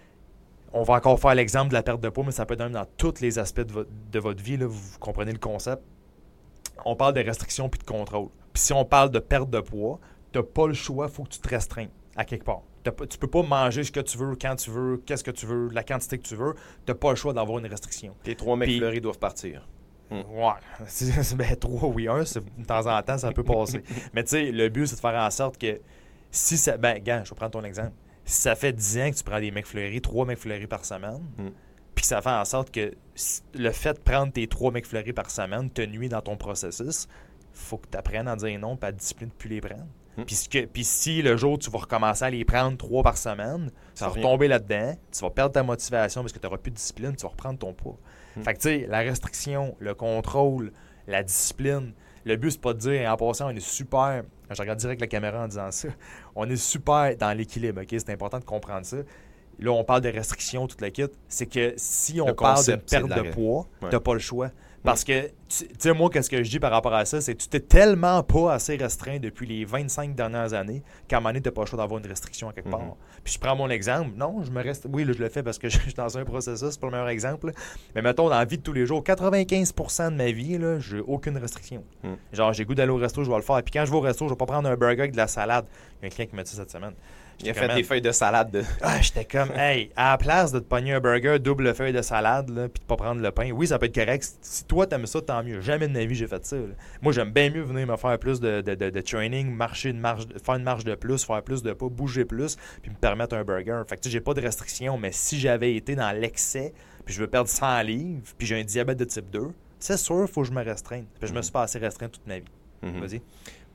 Speaker 3: on va encore faire l'exemple de la perte de poids, mais ça peut être même dans tous les aspects de, vo- de votre vie. Là, vous comprenez le concept. On parle de restriction puis de contrôle. Puis si on parle de perte de poids, tu n'as pas le choix, il faut que tu te restreinges à quelque part. Pas, tu peux pas manger ce que tu veux, quand tu veux, qu'est-ce que tu veux, la quantité que tu veux. Tu n'as pas le choix d'avoir une restriction.
Speaker 2: Les trois McFlurry doivent partir.
Speaker 3: Hmm. Ouais. C'est, c'est, ben, trois, oui, un, c'est, de temps en temps, ça peut passer. Mais tu sais, le but, c'est de faire en sorte que si ça... Ben, gars, je vais prendre ton exemple. Si ça fait dix ans que tu prends des McFlurry, trois McFlurry par semaine, mm. puis que ça fait en sorte que le fait de prendre tes trois McFlurry par semaine te nuit dans ton processus, il faut que tu apprennes à dire non et à te discipliner de ne plus les prendre. Mm. Puis, que, puis si le jour où tu vas recommencer à les prendre trois par semaine, ça tu vas retomber là-dedans, tu vas perdre ta motivation parce que tu n'auras plus de discipline, tu vas reprendre ton poids. Mm. Fait que tu sais, la restriction, le contrôle, la discipline, le but, c'est pas de dire, en passant, on est super... Je regarde direct la caméra en disant ça. On est super dans l'équilibre, OK? C'est important de comprendre ça. Là, on parle de restrictions, toute la kit. C'est que si on parle de perte de, de poids, ouais. tu n'as pas le choix. Parce que, tu sais, moi, qu'est-ce que je dis par rapport à ça, c'est que tu t'es tellement pas assez restreint depuis les vingt-cinq dernières années qu'à un moment donné, tu n'as pas le choix d'avoir une restriction à quelque part. Mm-hmm. Puis je prends mon exemple. Non, je me reste... Oui, là, je le fais parce que je suis dans un processus, c'est pas le meilleur exemple. Mais mettons, dans la vie de tous les jours, quatre-vingt-quinze pour cent de ma vie, là, j'ai aucune restriction. Mm. Genre, j'ai goût d'aller au resto, je vais le faire. Puis quand je vais au resto, je vais pas prendre un burger avec de la salade. Il y a un client qui m'a dit ça cette semaine.
Speaker 2: Il a fait même... des feuilles de salade. De...
Speaker 3: Ah, j'étais comme, hey, à la place de te pogner un burger, double feuille de salade, là, puis de pas prendre le pain, oui, ça peut être correct. Si toi, t'aimes ça, tant mieux. Jamais de ma vie, j'ai fait ça. Là. Moi, j'aime bien mieux venir me faire plus de, de, de, de training, marcher une marche, faire une marche de plus, faire plus de pas, bouger plus, puis me permettre un burger. Fait que tu sais, j'ai pas de restriction, mais si j'avais été dans l'excès, puis je veux perdre cent livres, puis j'ai un diabète de type deux, c'est sûr, il faut que je me restreigne. Puis je me suis pas assez restreint toute ma vie. Mm-hmm. Vas-y.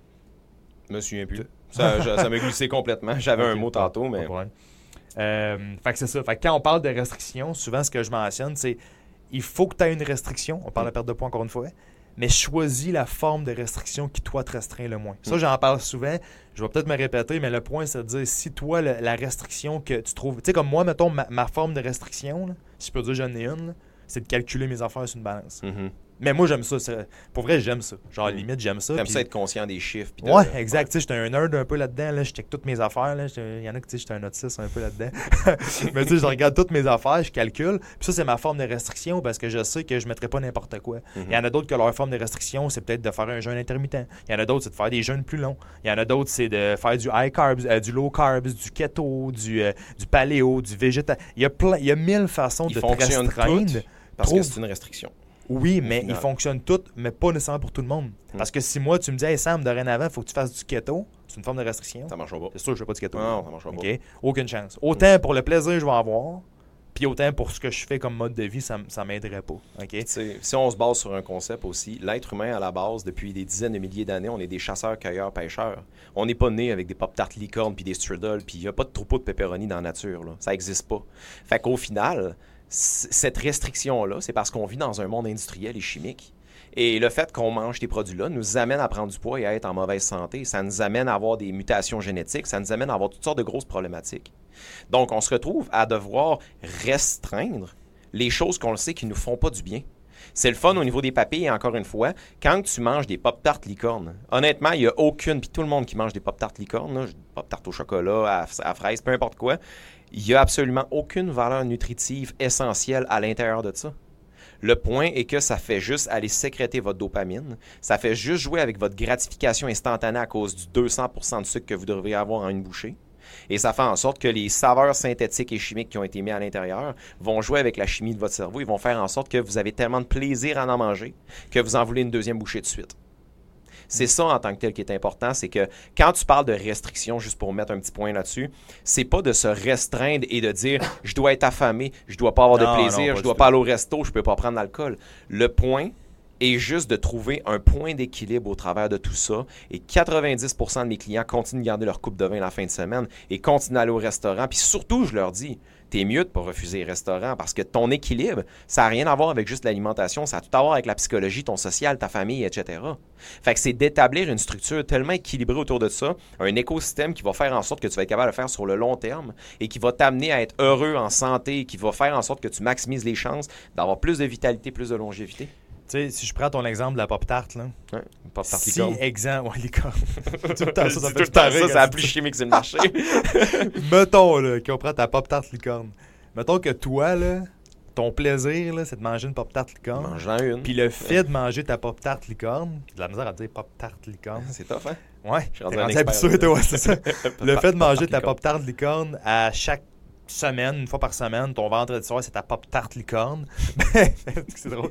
Speaker 2: Je me souviens plus. Ça, je, ça m'a glissé complètement. J'avais okay, un mot tantôt, mais...
Speaker 3: Euh, fait que c'est ça. Fait que quand on parle de restrictions, souvent, ce que je mentionne, c'est il faut que tu aies une restriction. On parle de perte de poids encore une fois. Mais choisis la forme de restriction qui, toi, te restreint le moins. Ça, mm. j'en parle souvent. Je vais peut-être me répéter, mais le point, c'est de dire, si toi, le, la restriction que tu trouves... Tu sais, comme moi, mettons, ma, ma forme de restriction, là, si je peux dire j'en ai une, là, c'est de calculer mes affaires sur une balance. Mm-hmm. Mais moi, j'aime ça. C'est... Pour vrai, j'aime ça. Genre, limite, j'aime ça.
Speaker 2: T'aimes
Speaker 3: puis...
Speaker 2: ça être conscient des chiffres. Puis de...
Speaker 3: Ouais, exact. Tu sais, j'étais un nerd un peu là-dedans. Là. Je check toutes mes affaires. Là. Il y en a qui disent que j'étais un autiste un peu là-dedans. Mais tu sais, je regarde toutes mes affaires, je calcule. Puis ça, c'est ma forme de restriction parce que je sais que je ne mettrai pas n'importe quoi. Il mm-hmm. y en a d'autres que leur forme de restriction, c'est peut-être de faire un jeûne intermittent. Il y en a d'autres, c'est de faire des jeûnes plus longs. Il y en a d'autres, c'est de faire du high carbs, euh, du low carbs, du keto, du, euh, du paléo, du végétal. Il y a plein, il y a mille façons
Speaker 2: Ils
Speaker 3: de te restreindre.
Speaker 2: Parce que c'est une restriction.
Speaker 3: Oui, mais ils fonctionnent toutes, mais pas nécessairement pour tout le monde. Hmm. Parce que si moi, tu me dis, hey Sam, dorénavant, il faut que tu fasses du keto, c'est une forme de restriction.
Speaker 2: Ça marche pas.
Speaker 3: C'est sûr que je fais pas du keto.
Speaker 2: Non, ça marche pas.
Speaker 3: Okay? Aucune chance. Autant hmm. pour le plaisir que je vais avoir, puis autant pour ce que je fais comme mode de vie, ça, ça m'aiderait pas. Okay?
Speaker 2: Si on se base sur un concept aussi, l'être humain, à la base, depuis des dizaines de milliers d'années, on est des chasseurs, cueilleurs, pêcheurs. On n'est pas né avec des pop-tarts licornes puis des strudels, puis il n'y a pas de troupeau de pepperoni dans la nature. Là. Ça n'existe pas. Fait qu'au final... cette restriction-là, c'est parce qu'on vit dans un monde industriel et chimique. Et le fait qu'on mange ces produits-là nous amène à prendre du poids et à être en mauvaise santé. Ça nous amène à avoir des mutations génétiques, ça nous amène à avoir toutes sortes de grosses problématiques. Donc, on se retrouve à devoir restreindre les choses qu'on le sait qui ne nous font pas du bien. C'est le fun au niveau des papilles, encore une fois, quand tu manges des pop-tarts licornes. Honnêtement, il n'y a aucune, puis tout le monde qui mange des pop-tarts licornes, là, pop-tarts au chocolat, à, à fraise, peu importe quoi, il n'y a absolument aucune valeur nutritive essentielle à l'intérieur de ça. Le point est que ça fait juste aller sécréter votre dopamine. Ça fait juste jouer avec votre gratification instantanée à cause du deux cents pour cent de sucre que vous devriez avoir en une bouchée. Et ça fait en sorte que les saveurs synthétiques et chimiques qui ont été mises à l'intérieur vont jouer avec la chimie de votre cerveau. Ils vont faire en sorte que vous avez tellement de plaisir à en manger que vous en voulez une deuxième bouchée de suite. C'est ça en tant que tel qui est important, c'est que quand tu parles de restriction, juste pour mettre un petit point là-dessus, c'est pas de se restreindre et de dire « je dois être affamé, je dois pas avoir non, de plaisir, non, je dois pas aller au resto, je peux pas prendre d'alcool ». Le point est juste de trouver un point d'équilibre au travers de tout ça. Et quatre-vingt-dix pour cent de mes clients continuent de garder leur coupe de vin la fin de semaine et continuent d'aller au restaurant. Puis surtout, je leur dis, t'es mieux de ne pas refuser les restaurants parce que ton équilibre, ça n'a rien à voir avec juste l'alimentation, ça a tout à voir avec la psychologie, ton social, ta famille, et cetera. Fait que c'est d'établir une structure tellement équilibrée autour de ça, un écosystème qui va faire en sorte que tu vas être capable de le faire sur le long terme et qui va t'amener à être heureux en santé, qui va faire en sorte que tu maximises les chances d'avoir plus de vitalité, plus de longévité.
Speaker 3: Tu sais, si je prends ton exemple de la pop-tart, là.
Speaker 2: Ouais, pop-tart
Speaker 3: si
Speaker 2: licorne.
Speaker 3: exemple, ouais, licorne. tout le temps, ça, ça,
Speaker 2: tout le temps, ça, c'est la plus chimique sur le marché.
Speaker 3: Mettons, là, qu'on prend ta pop-tart licorne. Mettons que toi, là, ton plaisir, là, c'est de manger une pop-tart licorne.
Speaker 2: Mange-en une.
Speaker 3: Puis le fait de manger ta pop-tart licorne, j'ai de la misère à dire pop-tart licorne.
Speaker 2: C'est tough, hein?
Speaker 3: Ouais.
Speaker 2: Je suis rendu habitué,
Speaker 3: toi, c'est ça. Le fait de manger ta pop-tart licorne à chaque semaine, une fois par semaine, ton vendredi soir, c'est ta pop-tart licorne. C'est drôle.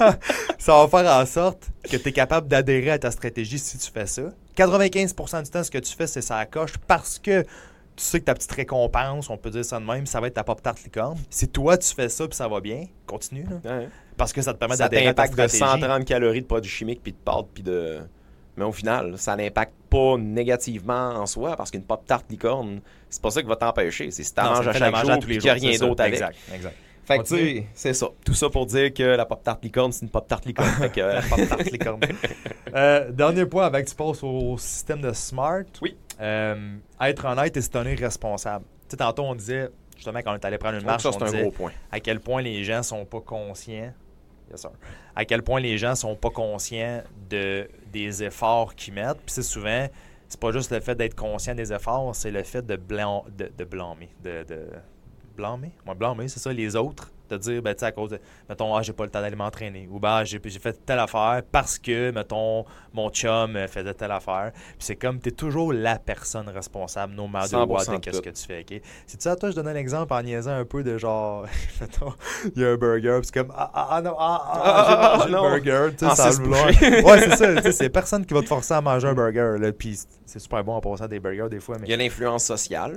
Speaker 3: Ça va faire en sorte que tu es capable d'adhérer à ta stratégie si tu fais ça. quatre-vingt-quinze pour cent du temps, ce que tu fais, c'est ça à coche parce que tu sais que ta petite récompense, on peut dire ça de même, ça va être ta pop-tart licorne. Si toi, tu fais ça puis ça va bien, continue. Là. Ouais. Parce que ça te permet
Speaker 2: ça
Speaker 3: d'adhérer à ta
Speaker 2: stratégie. Ça t'impacte de cent trente calories de produits chimiques puis de pâtes puis de... Mais au final, ça n'impacte pas négativement en soi parce qu'une pop-tart licorne, c'est pas ça qui va t'empêcher. C'est si tu manges à chaque jour et qu'il n'y a rien d'autre avec.
Speaker 3: Exact, exact.
Speaker 2: Fait que tu sais, c'est ça. Tout ça pour dire que la pop-tart licorne, c'est une pop-tart licorne. Fait que,
Speaker 3: la pop-tart licorne. euh, dernier point avant que tu passes au système de SMART.
Speaker 2: Oui.
Speaker 3: Euh, être honnête et se tenir responsable. Tu sais, tantôt, on disait, justement, quand on est allé prendre une marche,
Speaker 2: ça, c'est
Speaker 3: on
Speaker 2: un
Speaker 3: disait
Speaker 2: gros point.
Speaker 3: À quel point les gens sont pas conscients. Yes, sir. À quel point les gens sont pas conscients de, des efforts qu'ils mettent. Puis c'est souvent, c'est pas juste le fait d'être conscient des efforts, c'est le fait de, blan, de, de blâmer. De, de blâmer? Moi, blâmer, c'est ça, les autres. De dire, ben, tu sais, à cause de, mettons, ah, j'ai pas le temps d'aller m'entraîner. Ou, ben, j'ai, j'ai fait telle affaire parce que, mettons, mon chum faisait telle affaire. Puis c'est comme, t'es toujours la personne responsable, no matter what, de qu'est-ce que tu fais, OK? C'est ça, toi, je donne un exemple en niaisant un peu de genre, mettons, il y a un burger, puis c'est comme, ah, ah, ah, non, ah, ah, ah j'ai mangé le burger, tu sais, sans le vouloir. Ouais, c'est ça, tu sais, c'est personne qui va te forcer à manger un burger, là, puis c'est super bon en passant des burgers des fois. Mais...
Speaker 2: Il y a l'influence sociale.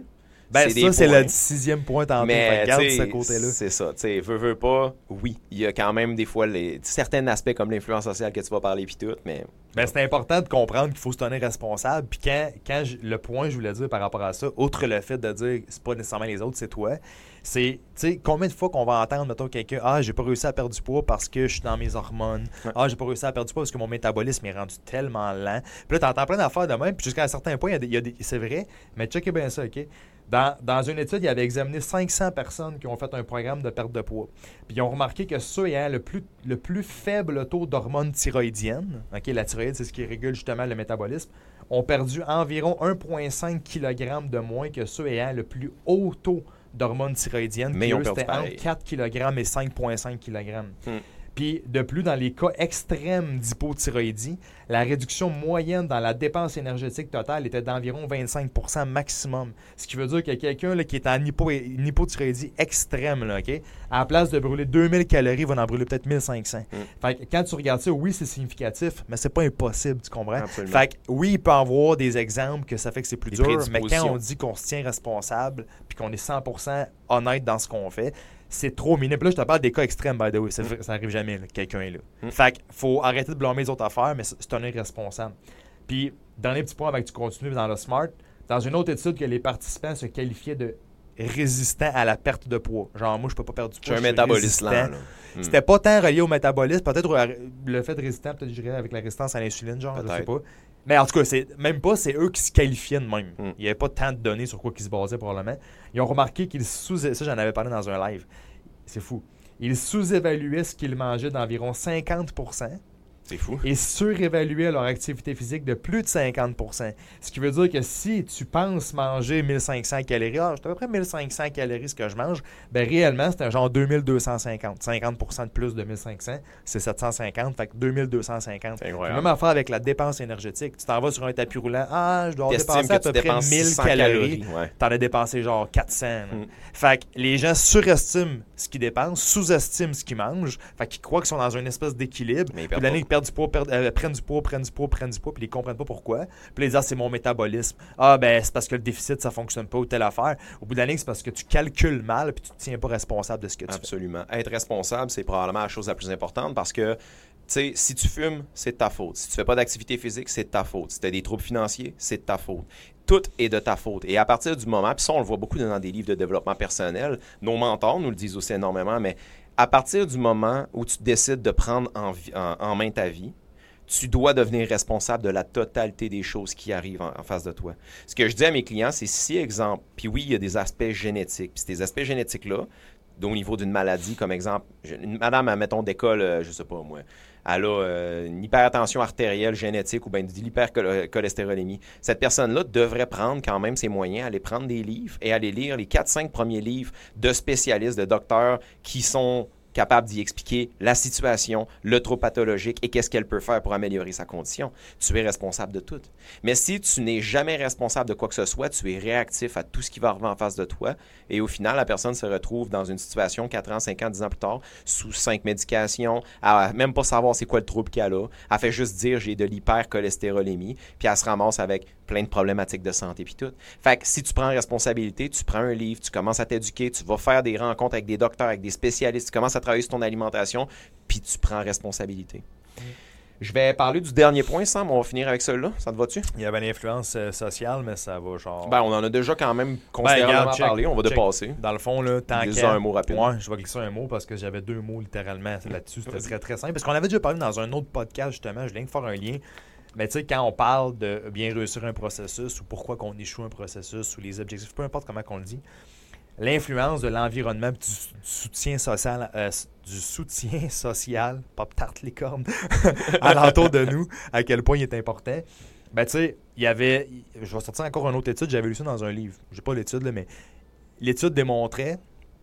Speaker 3: Ben,
Speaker 2: c'est
Speaker 3: ça,
Speaker 2: des
Speaker 3: c'est
Speaker 2: points.
Speaker 3: le sixième point tantôt.
Speaker 2: Mais
Speaker 3: regarde
Speaker 2: t'sais,
Speaker 3: ce côté-là.
Speaker 2: c'est ça. Tu sais, veux, veux pas, oui. Il y a quand même des fois les, certains aspects comme l'influence sociale que tu vas parler puis tout, mais...
Speaker 3: Ben, c'est important de comprendre qu'il faut se tenir responsable. Puis quand, quand je, le point je voulais dire par rapport à ça, outre le fait de dire c'est pas nécessairement les autres, c'est toi, c'est, tu sais, combien de fois qu'on va entendre, mettons, quelqu'un, ah, j'ai pas réussi à perdre du poids parce que je suis dans mes hormones.
Speaker 2: Ouais.
Speaker 3: Ah, j'ai pas réussi à perdre du poids parce que mon métabolisme est rendu tellement lent. Puis là, t'entends plein d'affaires de même. Puis jusqu'à un certain point, il y a des, il y a des, c'est vrai, mais checkez bien ça, OK? Dans, dans une étude, il avait examiné cinq cents personnes qui ont fait un programme de perte de poids. Puis ils ont remarqué que ceux ayant le plus, le plus faible taux d'hormones thyroïdiennes, OK, la thyroïde, c'est ce qui régule justement le métabolisme, ont perdu environ un virgule cinq kilogramme de moins que ceux ayant le plus haut taux d'hormones thyroïdiennes.
Speaker 2: Mais
Speaker 3: Puis
Speaker 2: ils ont
Speaker 3: eux,
Speaker 2: perdu
Speaker 3: c'était entre
Speaker 2: pareil.
Speaker 3: quatre kilogrammes et cinq virgule cinq kilogrammes.
Speaker 2: Hmm.
Speaker 3: Puis, de plus, dans les cas extrêmes d'hypothyroïdie, la réduction moyenne dans la dépense énergétique totale était d'environ vingt-cinq pour cent maximum. Ce qui veut dire que quelqu'un là, qui est en hypo, une hypothyroïdie extrême, là, OK, à la place de brûler deux mille calories, va en brûler peut-être mille cinq cents.
Speaker 2: Mm.
Speaker 3: Fait que quand tu regardes ça, oui, c'est significatif, mais c'est pas impossible, tu comprends?
Speaker 2: Absolument.
Speaker 3: Fait que oui, il peut y avoir des exemples que ça fait que c'est plus
Speaker 2: Des
Speaker 3: dur, mais quand
Speaker 2: prédispositions.
Speaker 3: on dit qu'on se tient responsable puis qu'on est cent pour cent honnête dans ce qu'on fait, c'est trop minime. Puis là, je te parle des cas extrêmes, by the way. Ça, ça arrive jamais, là, quelqu'un est là.
Speaker 2: Mm.
Speaker 3: Fait qu'il faut arrêter de blâmer les autres affaires, mais c'est c'est un irresponsable. Puis, dernier petit point avant que tu continues dans le SMART, dans une autre étude que les participants se qualifiaient de résistants à la perte de poids. Genre, moi, je peux pas perdre du
Speaker 2: J'ai
Speaker 3: poids.
Speaker 2: un
Speaker 3: je suis
Speaker 2: métabolisme
Speaker 3: résistant.
Speaker 2: lent, là. Hmm.
Speaker 3: C'était pas tant relié au métabolisme, peut-être au- le fait de résistant, peut-être je dirais avec la résistance à l'insuline, genre, je sais
Speaker 2: Peut-être.
Speaker 3: pas. Mais en tout cas, c'est même pas, c'est eux qui se qualifiaient de même.
Speaker 2: Mm.
Speaker 3: Il n'y avait pas tant de données sur quoi ils se basaient probablement. Ils ont remarqué qu'ils sous... Ça, j'en avais parlé dans un live. C'est fou. Ils sous-évaluaient ce qu'ils mangeaient d'environ cinquante pour cent
Speaker 2: C'est fou.
Speaker 3: et surévaluaient leur activité physique de plus de cinquante pour cent. Ce qui veut dire que si tu penses manger mille cinq cents calories, ah, c'est à peu près mille cinq cents calories ce que je mange, ben réellement, c'est un genre deux mille deux cent cinquante. cinquante pour cent de plus de mille cinq cents, c'est sept cent cinquante, fait que deux mille deux cent cinquante.
Speaker 2: C'est
Speaker 3: Puis
Speaker 2: incroyable.
Speaker 3: même affaire avec la dépense énergétique. Tu t'en vas sur un tapis roulant, ah, je dois avoir
Speaker 2: T'estimes
Speaker 3: dépensé
Speaker 2: que
Speaker 3: à
Speaker 2: tu
Speaker 3: peu près
Speaker 2: dépenses
Speaker 3: mille
Speaker 2: cent
Speaker 3: calories.
Speaker 2: ouais.
Speaker 3: T'en as dépensé genre quatre cents. là.
Speaker 2: Mm.
Speaker 3: Fait que les gens surestiment ce qu'ils dépensent, sous-estiment ce qu'ils mangent. Fait qu'ils croient qu'ils sont dans une espèce d'équilibre.
Speaker 2: Mais ils
Speaker 3: Puis
Speaker 2: perdent
Speaker 3: l'année,
Speaker 2: pas.
Speaker 3: ils perdent du poids, perdent, euh, prennent du poids, prennent du poids, prennent du poids, puis ils comprennent pas pourquoi. Puis là, ils disent, ah, c'est mon métabolisme. Ah, ben, c'est parce que le déficit, ça fonctionne pas ou telle affaire. Au bout de l'année, c'est parce que tu calcules mal puis tu te tiens pas responsable de ce que tu
Speaker 2: Absolument. Être responsable, c'est probablement la chose la plus importante parce que, tu sais, si tu fumes, c'est de ta faute. Si tu fais pas d'activité physique, c'est de ta faute. Si tu as des troubles financiers, c'est de ta faute. Tout est de ta faute. Et à partir du moment, puis ça, on le voit beaucoup dans des livres de développement personnel, nos mentors nous le disent aussi énormément, mais à partir du moment où tu décides de prendre en, vi- en, en main ta vie, tu dois devenir responsable de la totalité des choses qui arrivent en, en face de toi. Ce que je dis à mes clients, c'est si, exemple, puis oui, il y a des aspects génétiques, puis ces aspects génétiques-là, au niveau d'une maladie, comme exemple, je- une madame, admettons, d'école, euh, je sais pas moi, elle a euh, une hypertension artérielle génétique ou bien de l'hypercholestérolémie. Cette personne-là devrait prendre quand même ses moyens, aller prendre des livres et aller lire les quatre cinq premiers livres de spécialistes, de docteurs qui sont capable d'y expliquer la situation, le trouble pathologique et qu'est-ce qu'elle peut faire pour améliorer sa condition. Tu es responsable de tout. Mais si tu n'es jamais responsable de quoi que ce soit, tu es réactif à tout ce qui va arriver en face de toi et au final, la personne se retrouve dans une situation quatre ans, cinq ans, dix ans plus tard, sous cinq médications, à même pas savoir c'est quoi le trouble qu'elle a. Elle fait juste dire j'ai de l'hypercholestérolémie, puis elle se ramasse avec plein de problématiques de santé puis tout. Fait que si tu prends responsabilité, tu prends un livre, tu commences à t'éduquer, tu vas faire des rencontres avec des docteurs, avec des spécialistes, tu commences à travailler sur ton alimentation, puis tu prends responsabilité. Mm. Je vais parler du dernier point, Sam. On va finir avec celui-là. Ça te va-tu?
Speaker 3: Il y avait l'influence euh, sociale, mais ça va genre...
Speaker 2: Ben, on en a déjà quand même considérablement
Speaker 3: regarde, check,
Speaker 2: parlé. On va
Speaker 3: check.
Speaker 2: dépasser.
Speaker 3: Dans le fond, là, tant
Speaker 2: Glisser
Speaker 3: qu'à...
Speaker 2: un mot rapide.
Speaker 3: Ouais, je vais glisser un mot parce que j'avais deux mots littéralement là-dessus. C'était très, très simple. Parce qu'on avait déjà parlé dans un autre podcast, justement. Je viens de faire un lien. Mais tu sais, quand on parle de bien réussir un processus ou pourquoi qu'on échoue un processus ou les objectifs, peu importe comment on le dit, l'influence de l'environnement, du, du soutien social, euh, du soutien social, pas tarte les cornes, alentour de nous, à quel point il est important. Ben tu sais, il y avait, je vais sortir encore une autre étude, j'avais lu ça dans un livre, j'ai pas l'étude là, mais l'étude démontrait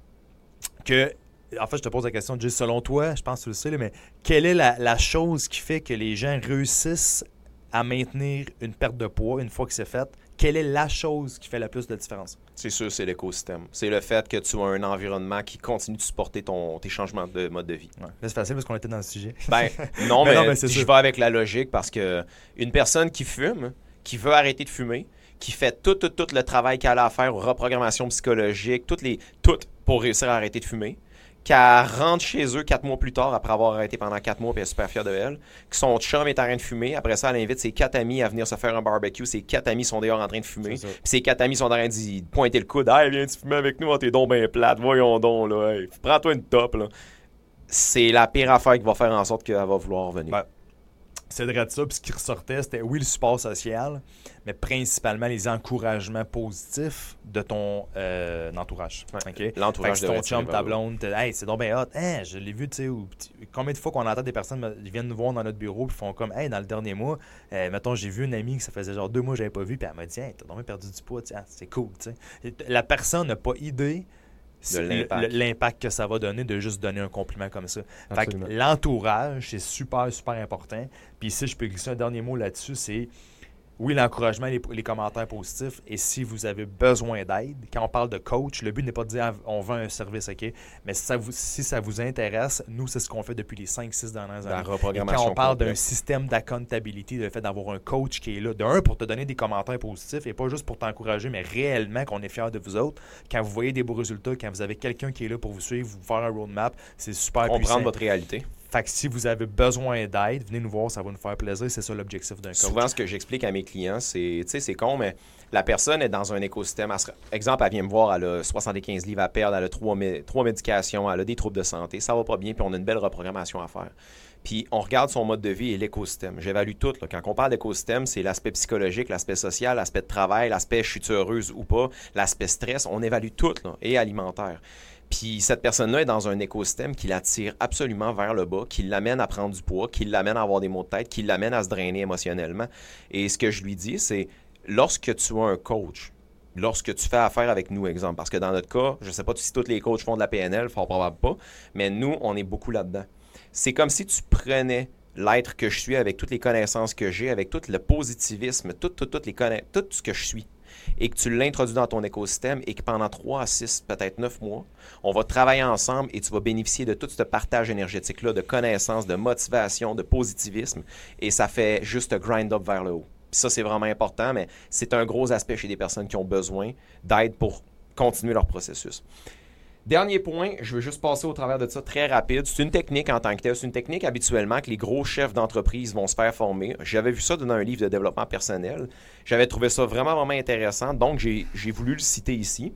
Speaker 3: que, en fait je te pose la question, Jay, selon toi, je pense que tu le sais, là, mais quelle est la, la chose qui fait que les gens réussissent à maintenir une perte de poids une fois que c'est fait? Quelle est la chose qui fait la plus de différence?
Speaker 2: C'est sûr, c'est l'écosystème. C'est le fait que tu as un environnement qui continue de supporter ton, tes changements de mode de vie.
Speaker 3: Ouais. Là, c'est facile parce qu'on était dans le sujet.
Speaker 2: Ben, non, mais,
Speaker 3: mais non, mais c'est
Speaker 2: je
Speaker 3: sûr.
Speaker 2: vais avec la logique parce que une personne qui fume, qui veut arrêter de fumer, qui fait tout, tout, tout le travail qu'elle a à faire, reprogrammation psychologique, toutes les, tout pour réussir à arrêter de fumer, qu'elle rentre chez eux quatre mois plus tard, après avoir arrêté pendant quatre mois, puis elle est super fière de elle, que son chum est en train de fumer, après ça, elle invite ses quatre amis à venir se faire un barbecue, ses quatre amis sont dehors en train de fumer, puis ses quatre amis sont en train de pointer le coude, « Hey, viens-tu fumer avec nous? Oh, t'es donc bien plate, voyons donc, là, hey, prends-toi une top, là. » C'est la pire affaire qui va faire en sorte qu'elle va vouloir revenir.
Speaker 3: Ben, c'est vrai de ça. Puis ce qui ressortait, c'était oui, le support social, mais principalement les encouragements positifs de ton euh, entourage.
Speaker 2: Ouais.
Speaker 3: Okay?
Speaker 2: L'entourage
Speaker 3: de ton chum, ta
Speaker 2: là.
Speaker 3: blonde, hey, c'est donc bien hot. Hey, je l'ai vu, tu sais. Combien de fois qu'on entend des personnes qui viennent nous voir dans notre bureau et font comme, hey, dans le dernier mois, euh, mettons, j'ai vu une amie que ça faisait genre deux mois que je n'avais pas vu, puis elle m'a dit, hey, t'as donc bien perdu du poids, ah, c'est cool, tu sais. La personne n'a pas idée.
Speaker 2: De l'impact.
Speaker 3: l'impact que ça va donner de juste donner un compliment comme ça. Fait que l'entourage, c'est super, super important. Puis si je peux glisser un dernier mot là-dessus, c'est oui, l'encouragement, les, les commentaires positifs. Et si vous avez besoin d'aide, quand on parle de coach, le but n'est pas de dire on vend un service, OK? Mais si ça vous, si ça vous intéresse, nous, c'est ce qu'on fait depuis les cinq six dernières années.
Speaker 2: La reprogrammation.
Speaker 3: Et quand on parle
Speaker 2: complète.
Speaker 3: d'un système d'accountability, le fait d'avoir un coach qui est là, d'un, pour te donner des commentaires positifs et pas juste pour t'encourager, mais réellement qu'on est fier de vous autres. Quand vous voyez des beaux résultats, quand vous avez quelqu'un qui est là pour vous suivre, vous faire un roadmap, c'est super puissant.
Speaker 2: Comprendre votre réalité.
Speaker 3: Fait que si vous avez besoin d'aide, venez nous voir, ça va nous faire plaisir. C'est ça l'objectif d'un coach.
Speaker 2: Souvent, ce que j'explique à mes clients, c'est, tu sais, c'est con, mais la personne est dans un écosystème. Elle se... Exemple, elle vient me voir, elle a soixante-quinze livres à perdre, elle a trois, mé... trois médications, elle a des troubles de santé, ça va pas bien, puis on a une belle reprogrammation à faire. Puis on regarde son mode de vie et l'écosystème. J'évalue tout. Là. Quand on parle d'écosystème, c'est l'aspect psychologique, l'aspect social, l'aspect de travail, l'aspect je suis heureuse ou pas, l'aspect stress. On évalue tout, là, et alimentaire. Puis cette personne-là est dans un écosystème qui l'attire absolument vers le bas, qui l'amène à prendre du poids, qui l'amène à avoir des maux de tête, qui l'amène à se drainer émotionnellement. Et ce que je lui dis, c'est lorsque tu as un coach, lorsque tu fais affaire avec nous, exemple, parce que dans notre cas, je ne sais pas si tous les coachs font de la P N L, fort probable pas, mais nous, on est beaucoup là-dedans. C'est comme si tu prenais l'être que je suis avec toutes les connaissances que j'ai, avec tout le positivisme, tout, tout, tout, les conna... tout ce que je suis, et que tu l'introduis dans ton écosystème et que pendant trois à six, peut-être neuf mois, on va travailler ensemble et tu vas bénéficier de tout ce partage énergétique-là, de connaissances, de motivation, de positivisme, et ça fait juste grind up vers le haut. Puis ça, c'est vraiment important, mais c'est un gros aspect chez des personnes qui ont besoin d'aide pour continuer leur processus. Dernier point, je veux juste passer au travers de ça très rapide. C'est une technique en tant que telle. C'est une technique habituellement que les gros chefs d'entreprise vont se faire former. J'avais vu ça dans un livre de développement personnel. J'avais trouvé ça vraiment, vraiment intéressant. Donc, j'ai, j'ai voulu le citer ici.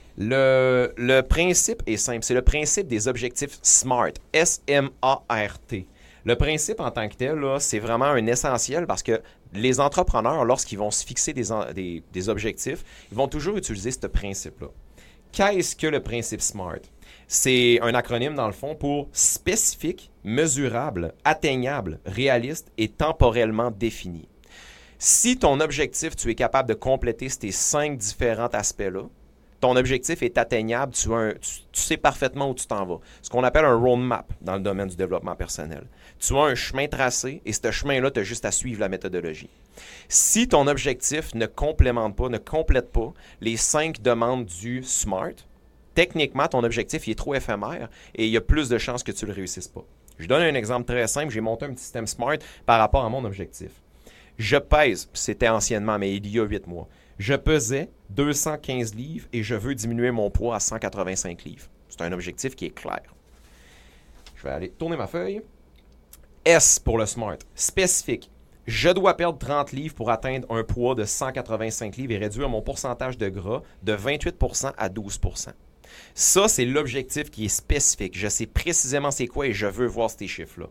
Speaker 2: Le, le principe est simple. C'est le principe des objectifs SMART. S M A R T. Le principe en tant que tel, là, c'est vraiment un essentiel parce que les entrepreneurs, lorsqu'ils vont se fixer des, des, des objectifs, ils vont toujours utiliser ce principe-là. Qu'est-ce que le principe SMART? C'est un acronyme, dans le fond, pour spécifique, mesurable, atteignable, réaliste et temporellement défini. Si ton objectif, tu es capable de compléter ces cinq différents aspects-là, ton objectif est atteignable, tu, as un, tu, tu sais parfaitement où tu t'en vas. Ce qu'on appelle un roadmap dans le domaine du développement personnel. Tu as un chemin tracé et ce chemin-là, tu as juste à suivre la méthodologie. Si ton objectif ne complémente pas, ne complète pas les cinq demandes du SMART, techniquement, ton objectif il est trop éphémère et il y a plus de chances que tu ne le réussisses pas. Je donne un exemple très simple. J'ai monté un petit système SMART par rapport à mon objectif. Je pèse, c'était anciennement, mais il y a huit mois. Je pesais deux cent quinze livres et je veux diminuer mon poids à cent quatre-vingt-cinq livres. C'est un objectif qui est clair. Je vais aller tourner ma feuille. S pour le SMART. Spécifique. Je dois perdre trente livres pour atteindre un poids de cent quatre-vingt-cinq livres et réduire mon pourcentage de gras de vingt-huit pour cent à douze pour cent. Ça, c'est l'objectif qui est spécifique. Je sais précisément c'est quoi et je veux voir ces chiffres-là.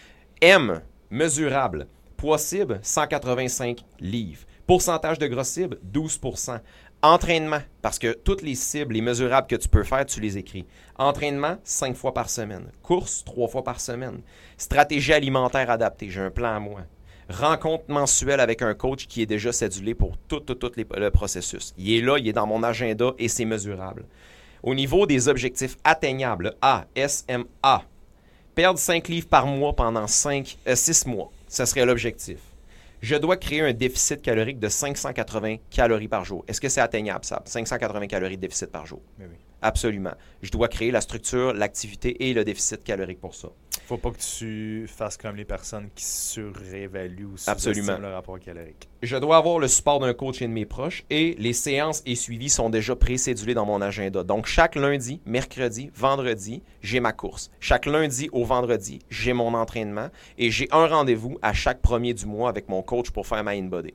Speaker 2: M, mesurable. Poids cible, cent quatre-vingt-cinq livres. Pourcentage de gras cible, douze pour cent. Entraînement, parce que toutes les cibles, les mesurables que tu peux faire, tu les écris. Entraînement, cinq fois par semaine. Course, trois fois par semaine. Stratégie alimentaire adaptée, j'ai un plan à moi. Rencontre mensuelle avec un coach qui est déjà cédulé pour tout, tout, tout les, le processus. Il est là, il est dans mon agenda et c'est mesurable. Au niveau des objectifs atteignables, A, S M A, perdre cinq livres par mois pendant cinq, euh, six mois, ce serait l'objectif. Je dois créer un déficit calorique de cinq cent quatre-vingts calories par jour. Est-ce que c'est atteignable, ça? cinq cent quatre-vingts calories de déficit par jour.
Speaker 3: Mais oui.
Speaker 2: Absolument. Je dois créer la structure, l'activité et le déficit calorique pour ça.
Speaker 3: Faut pas que tu fasses comme les personnes qui surévaluent ou sous-estiment le rapport calorique.
Speaker 2: Je dois avoir le support d'un coach et de mes proches et les séances et suivis sont déjà précédulés dans mon agenda. Donc, chaque lundi, mercredi, vendredi, j'ai ma course. Chaque lundi au vendredi, j'ai mon entraînement et j'ai un rendez-vous à chaque premier du mois avec mon coach pour faire ma in-body.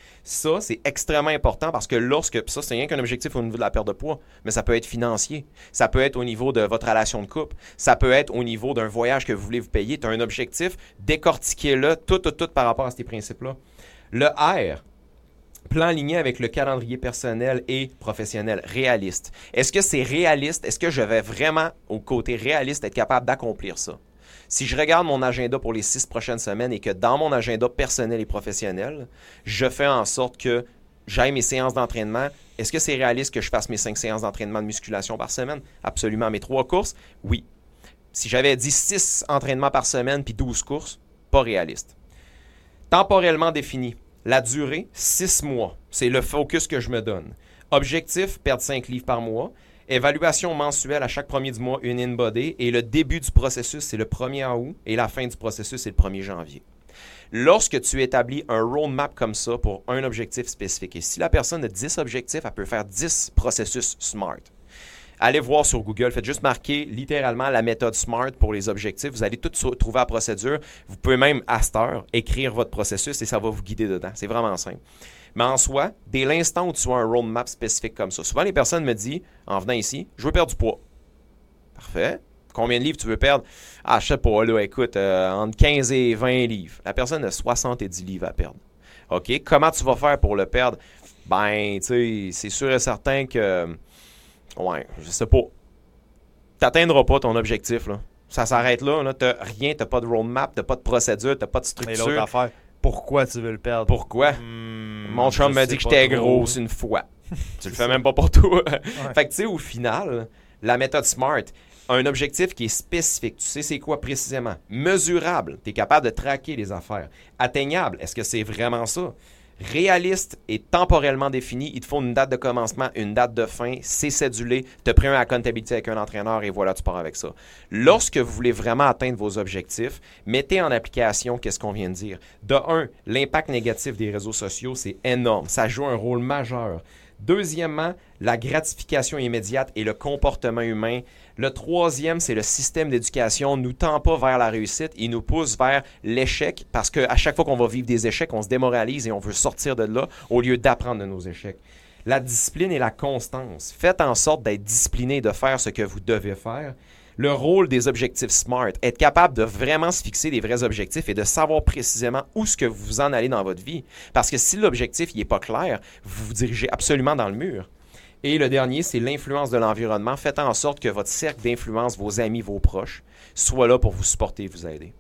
Speaker 2: Ça, c'est extrêmement important parce que lorsque, ça, c'est rien qu'un objectif au niveau de la perte de poids, mais ça peut être financier, ça peut être au niveau de votre relation de couple, ça peut être au niveau d'un voyage que vous voulez vous payer. Tu as un objectif, décortiquez-le tout, tout, tout par rapport à ces principes-là. Le R, plan aligné avec le calendrier personnel et professionnel, réaliste. Est-ce que c'est réaliste? Est-ce que je vais vraiment, au côté réaliste, être capable d'accomplir ça? Si je regarde mon agenda pour les six prochaines semaines et que dans mon agenda personnel et professionnel, je fais en sorte que j'aille mes séances d'entraînement, est-ce que c'est réaliste que je fasse mes cinq séances d'entraînement de musculation par semaine? Absolument. Mes trois courses? Oui. Si j'avais dit six entraînements par semaine puis douze courses, pas réaliste. Temporellement défini. La durée, six mois. C'est le focus que je me donne. Objectif, perdre cinq livres par mois. Évaluation mensuelle à chaque premier du mois, une in-body. Et le début du processus, c'est le premier août. Et la fin du processus, c'est le premier janvier. Lorsque tu établis un roadmap comme ça pour un objectif spécifique, et si la personne a dix objectifs, elle peut faire dix processus SMART. Allez voir sur Google, faites juste marquer littéralement la méthode SMART pour les objectifs. Vous allez tout trouver la procédure. Vous pouvez même, à cette heure, écrire votre processus et ça va vous guider dedans. C'est vraiment simple. Mais en soi, dès l'instant où tu as un roadmap spécifique comme ça, souvent les personnes me disent, en venant ici, je veux perdre du poids. Parfait. Combien de livres tu veux perdre? Ah, je sais pas, là, écoute, euh, entre quinze et vingt livres. La personne a soixante-dix livres à perdre. OK? Comment tu vas faire pour le perdre? Ben, tu sais, c'est sûr et certain que, ouais, je sais pas. Tu n'atteindras pas ton objectif, là. Ça s'arrête là, là. Tu n'as rien, tu n'as pas de roadmap, tu n'as pas de procédure, tu n'as pas de structure.
Speaker 3: Et l'autre affaire, pourquoi tu veux le perdre?
Speaker 2: Pourquoi?
Speaker 3: Hmm,
Speaker 2: Mon chum m'a dit que j'étais grosse une fois. Tu le fais même pas pour toi. Ouais. Fait que tu sais, au final, la méthode SMART, un objectif qui est spécifique. Tu sais c'est quoi précisément? Mesurable. Tu es capable de traquer les affaires. Atteignable. Est-ce que c'est vraiment ça? Réaliste et temporellement défini. Il te faut une date de commencement, une date de fin. C'est cédulé. Tu as pris un accountability avec un entraîneur et voilà, tu pars avec ça. Lorsque vous voulez vraiment atteindre vos objectifs, mettez en application qu'est-ce qu'on vient de dire. De un, l'impact négatif des réseaux sociaux, c'est énorme. Ça joue un rôle majeur. Deuxièmement, la gratification immédiate et le comportement humain. Le troisième, c'est le système d'éducation ne nous tend pas vers la réussite, il nous pousse vers l'échec parce qu'à chaque fois qu'on va vivre des échecs, on se démoralise et on veut sortir de là au lieu d'apprendre de nos échecs. La discipline et la constance. Faites en sorte d'être discipliné et de faire ce que vous devez faire. Le rôle des objectifs SMART, être capable de vraiment se fixer des vrais objectifs et de savoir précisément où ce que vous en allez dans votre vie. Parce que si l'objectif n'est pas clair, vous vous dirigez absolument dans le mur. Et le dernier, c'est l'influence de l'environnement. Faites en sorte que votre cercle d'influence, vos amis, vos proches, soit là pour vous supporter et vous aider.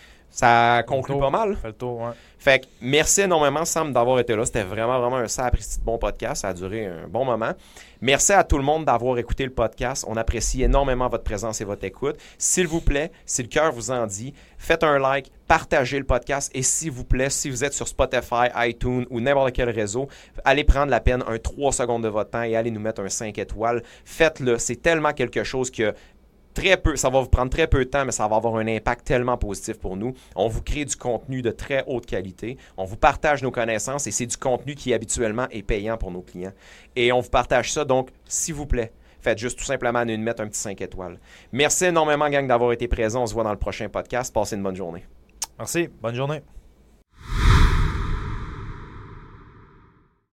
Speaker 2: Ça conclut pas mal.
Speaker 3: Fait le tour, ouais.
Speaker 2: Fait que merci énormément, Sam, d'avoir été là. C'était vraiment, vraiment un sapristi de bon podcast. Ça a duré un bon moment. Merci à tout le monde d'avoir écouté le podcast. On apprécie énormément votre présence et votre écoute. S'il vous plaît, si le cœur vous en dit, faites un like, partagez le podcast et s'il vous plaît, si vous êtes sur Spotify, iTunes ou n'importe quel réseau, allez prendre la peine un trois secondes de votre temps et allez nous mettre un cinq étoiles. Faites-le. C'est tellement quelque chose que très peu, ça va vous prendre très peu de temps, mais ça va avoir un impact tellement positif pour nous. On vous crée du contenu de très haute qualité. On vous partage nos connaissances et c'est du contenu qui habituellement est payant pour nos clients. Et on vous partage ça, donc s'il vous plaît, faites juste tout simplement nous mettre un petit cinq étoiles. Merci énormément, gang, d'avoir été présents. On se voit dans le prochain podcast. Passez une bonne journée.
Speaker 3: Merci. Bonne journée.